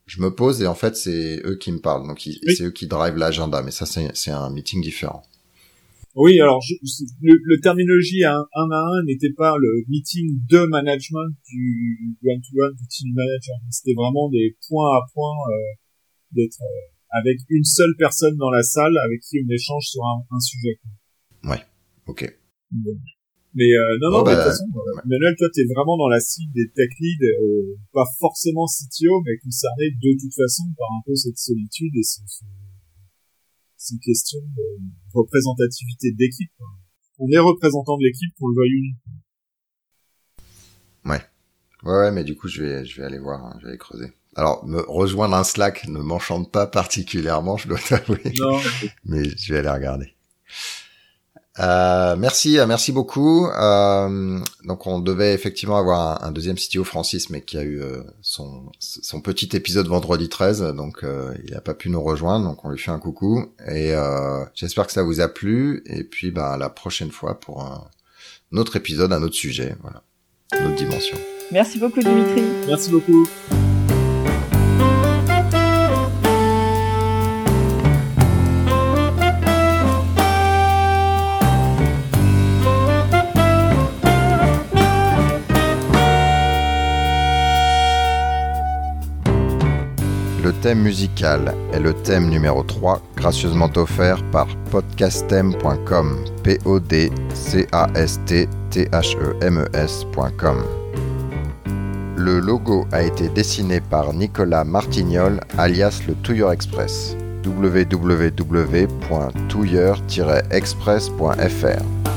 je me pose et en fait c'est eux qui me parlent, donc ils, oui. c'est eux qui drivent l'agenda, mais ça c'est, c'est un meeting différent. Oui, alors je, le, le terminologie un, un à un n'était pas le meeting de management du one-to-one du team manager, c'était vraiment des points à points euh, d'être euh, avec une seule personne dans la salle avec qui on échange sur un, un sujet. Ouais, ok. Bon. Mais euh, non, non, oh, mais de bah, toute façon, ouais. Manuel, toi, t'es vraiment dans la cible des tech leads, euh, pas forcément C T O, mais concerné de toute façon par un peu cette solitude et ce, ce, ces questions de représentativité d'équipe. Quoi. On est représentant de l'équipe, qu'on le veuille ou non. Ouais. Ouais, ouais, mais du coup, je vais, je vais aller voir, hein, je vais aller creuser. Alors, me rejoindre un Slack ne m'enchante pas particulièrement, je dois t'avouer. Non. Mais je vais aller regarder. Euh, merci, merci beaucoup. Euh, donc on devait effectivement avoir un, un deuxième C T O, Francis, mais qui a eu euh, son son petit épisode vendredi treize, donc euh, il a pas pu nous rejoindre, donc on lui fait un coucou. Et euh, j'espère que ça vous a plu. Et puis bah à la prochaine fois pour un, un autre épisode, un autre sujet, voilà, une autre dimension. Merci beaucoup Dimitri. Merci beaucoup. Le thème musical est le thème numéro trois, gracieusement offert par podcastem point com, P O D C A S T T H E M E S point com. Le logo a été dessiné par Nicolas Martignol, alias le Touilleur Express, w w w point touilleur tiret express point f r.